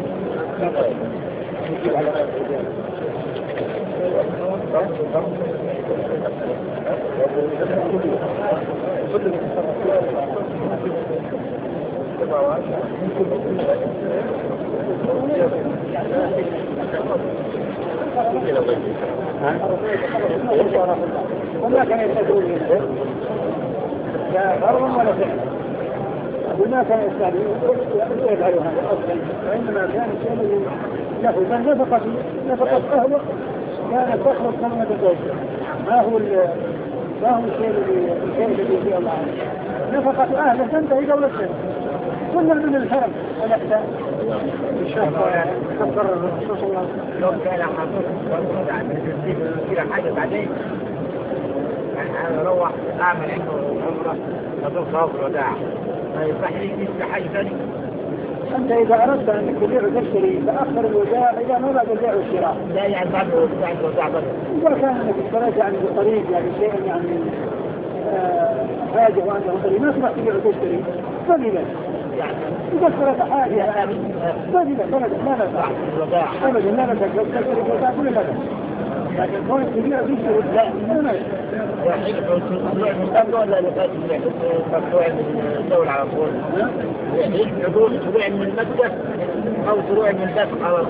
وما كان يستدعون منه لا غرضا ولا فعلا وما كان يستدعون يفعلوا هذا أصلا وإنما كان الشيء له من نفقة نفقة أهله كانت تخلص كلمة الزوجة ما هو ما هو الشيء الذي الشيء الذي فيه الله عنه نفقة أهله تنتهي دولة سنة كنا من الحرم والإحسان الشهر يعني كفر الرسول صلى الله عليه وسلم لو كان حاطط كده حاجة بعدين يعني أنا روح أعمل عنده عمرة أدوك صوف الوداع ما يصح لي تسمع حاجة ثانية. أنت إذا أردت أن تبيع وتشتري فأخر الوداع إذا ما بعد البيع والشراء. لا يعني بعد الوداع بس. إذا كان أنك اشتريت يعني بالطريق يعني شيء يعني حاجة وأنت بالطريق ما تروح تبيع وتشتري فلذا يعني إذا اشتريت حاجة فلذا فلذا لا نفع فلذا لا نفع تشتري الوداع كل هذا لكن كون تبيع وتشتري لا لا يحيل طلوع من قبل ولا لقاء طلوع من الدولة على طول يحيل طلوع من المكة أو طلوع من دفع على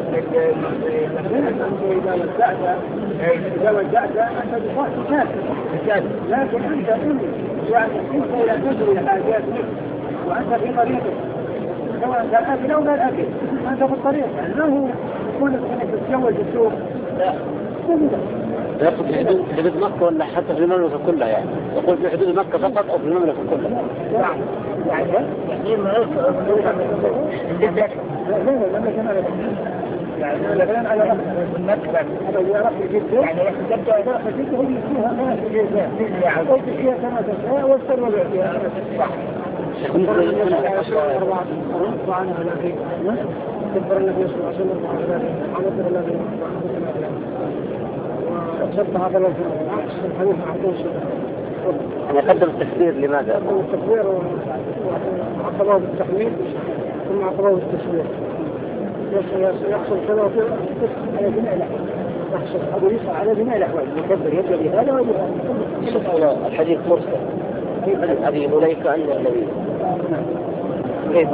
إذا وزعت إذا وزعت أنت بصاحب كافر لكن أنت إن يعني أنت إلى تجري حاجاتك وأنت في طريقك سواء قال أكل أو قال أكل هذا في الطريق يعني ما هو كونك أنك تتزوج السوق لا يقصد في حدود حدود مكة ولا حتى في المملكة كلها يعني يقول في حدود مكة فقط أو في المملكة كلها يعني يعني ما يصير لا لا لما كان على يعني الآن على رأس المكتب على رأس الجدة يعني تبدأ رأس الجدة هي فيها ما فيها يعني قلت فيها كما تشاء والسر ولا فيها كبر النبي صلى الله عليه وسلم وعمد الذي وشبه هذا الحديث عن أنا أقدم التكبير لماذا؟ التكبير وعقبه بالتحميد ثم عقبه بالتسبيح يحصل كذا على جميع الأحوال يحصل أبو يسعى على جميع الأحوال يكبر يبدأ بهذا ويبدأ الحديث مرسل أبي مليكة عن النبي كيف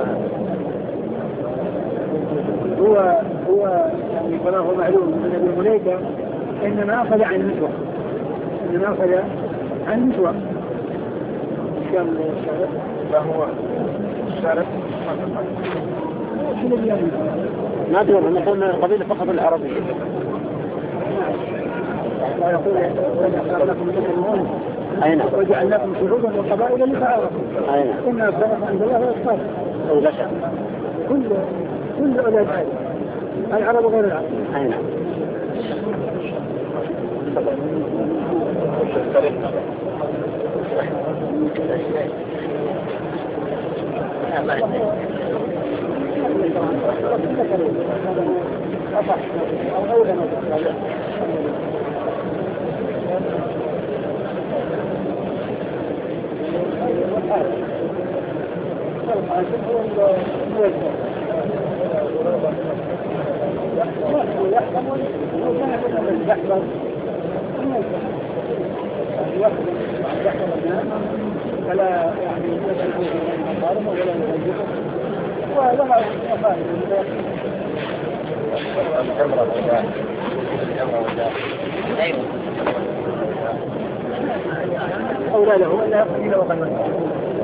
هو هو يعني كما هو معلوم أن أبي مليكة إنما أخذ عن نسوة إنما أخذ عن نسوة كان الشارع فهو الشارع ما دون أن نقول من القبيلة فقط العربية لا يقول لكم تكلمون أين وجعلناكم شعوبا وقبائل لتعارفوا أين إن أكرمكم عند الله أتقاكم لا شك كل كل أولاد آدم العرب غير العرب أين فلا يعني يشركوا في المقارنة ولا يغيروا ولا يفعل العمرة والجاه العمرة والجاه أيوة. أولاده ولا قليل وقليل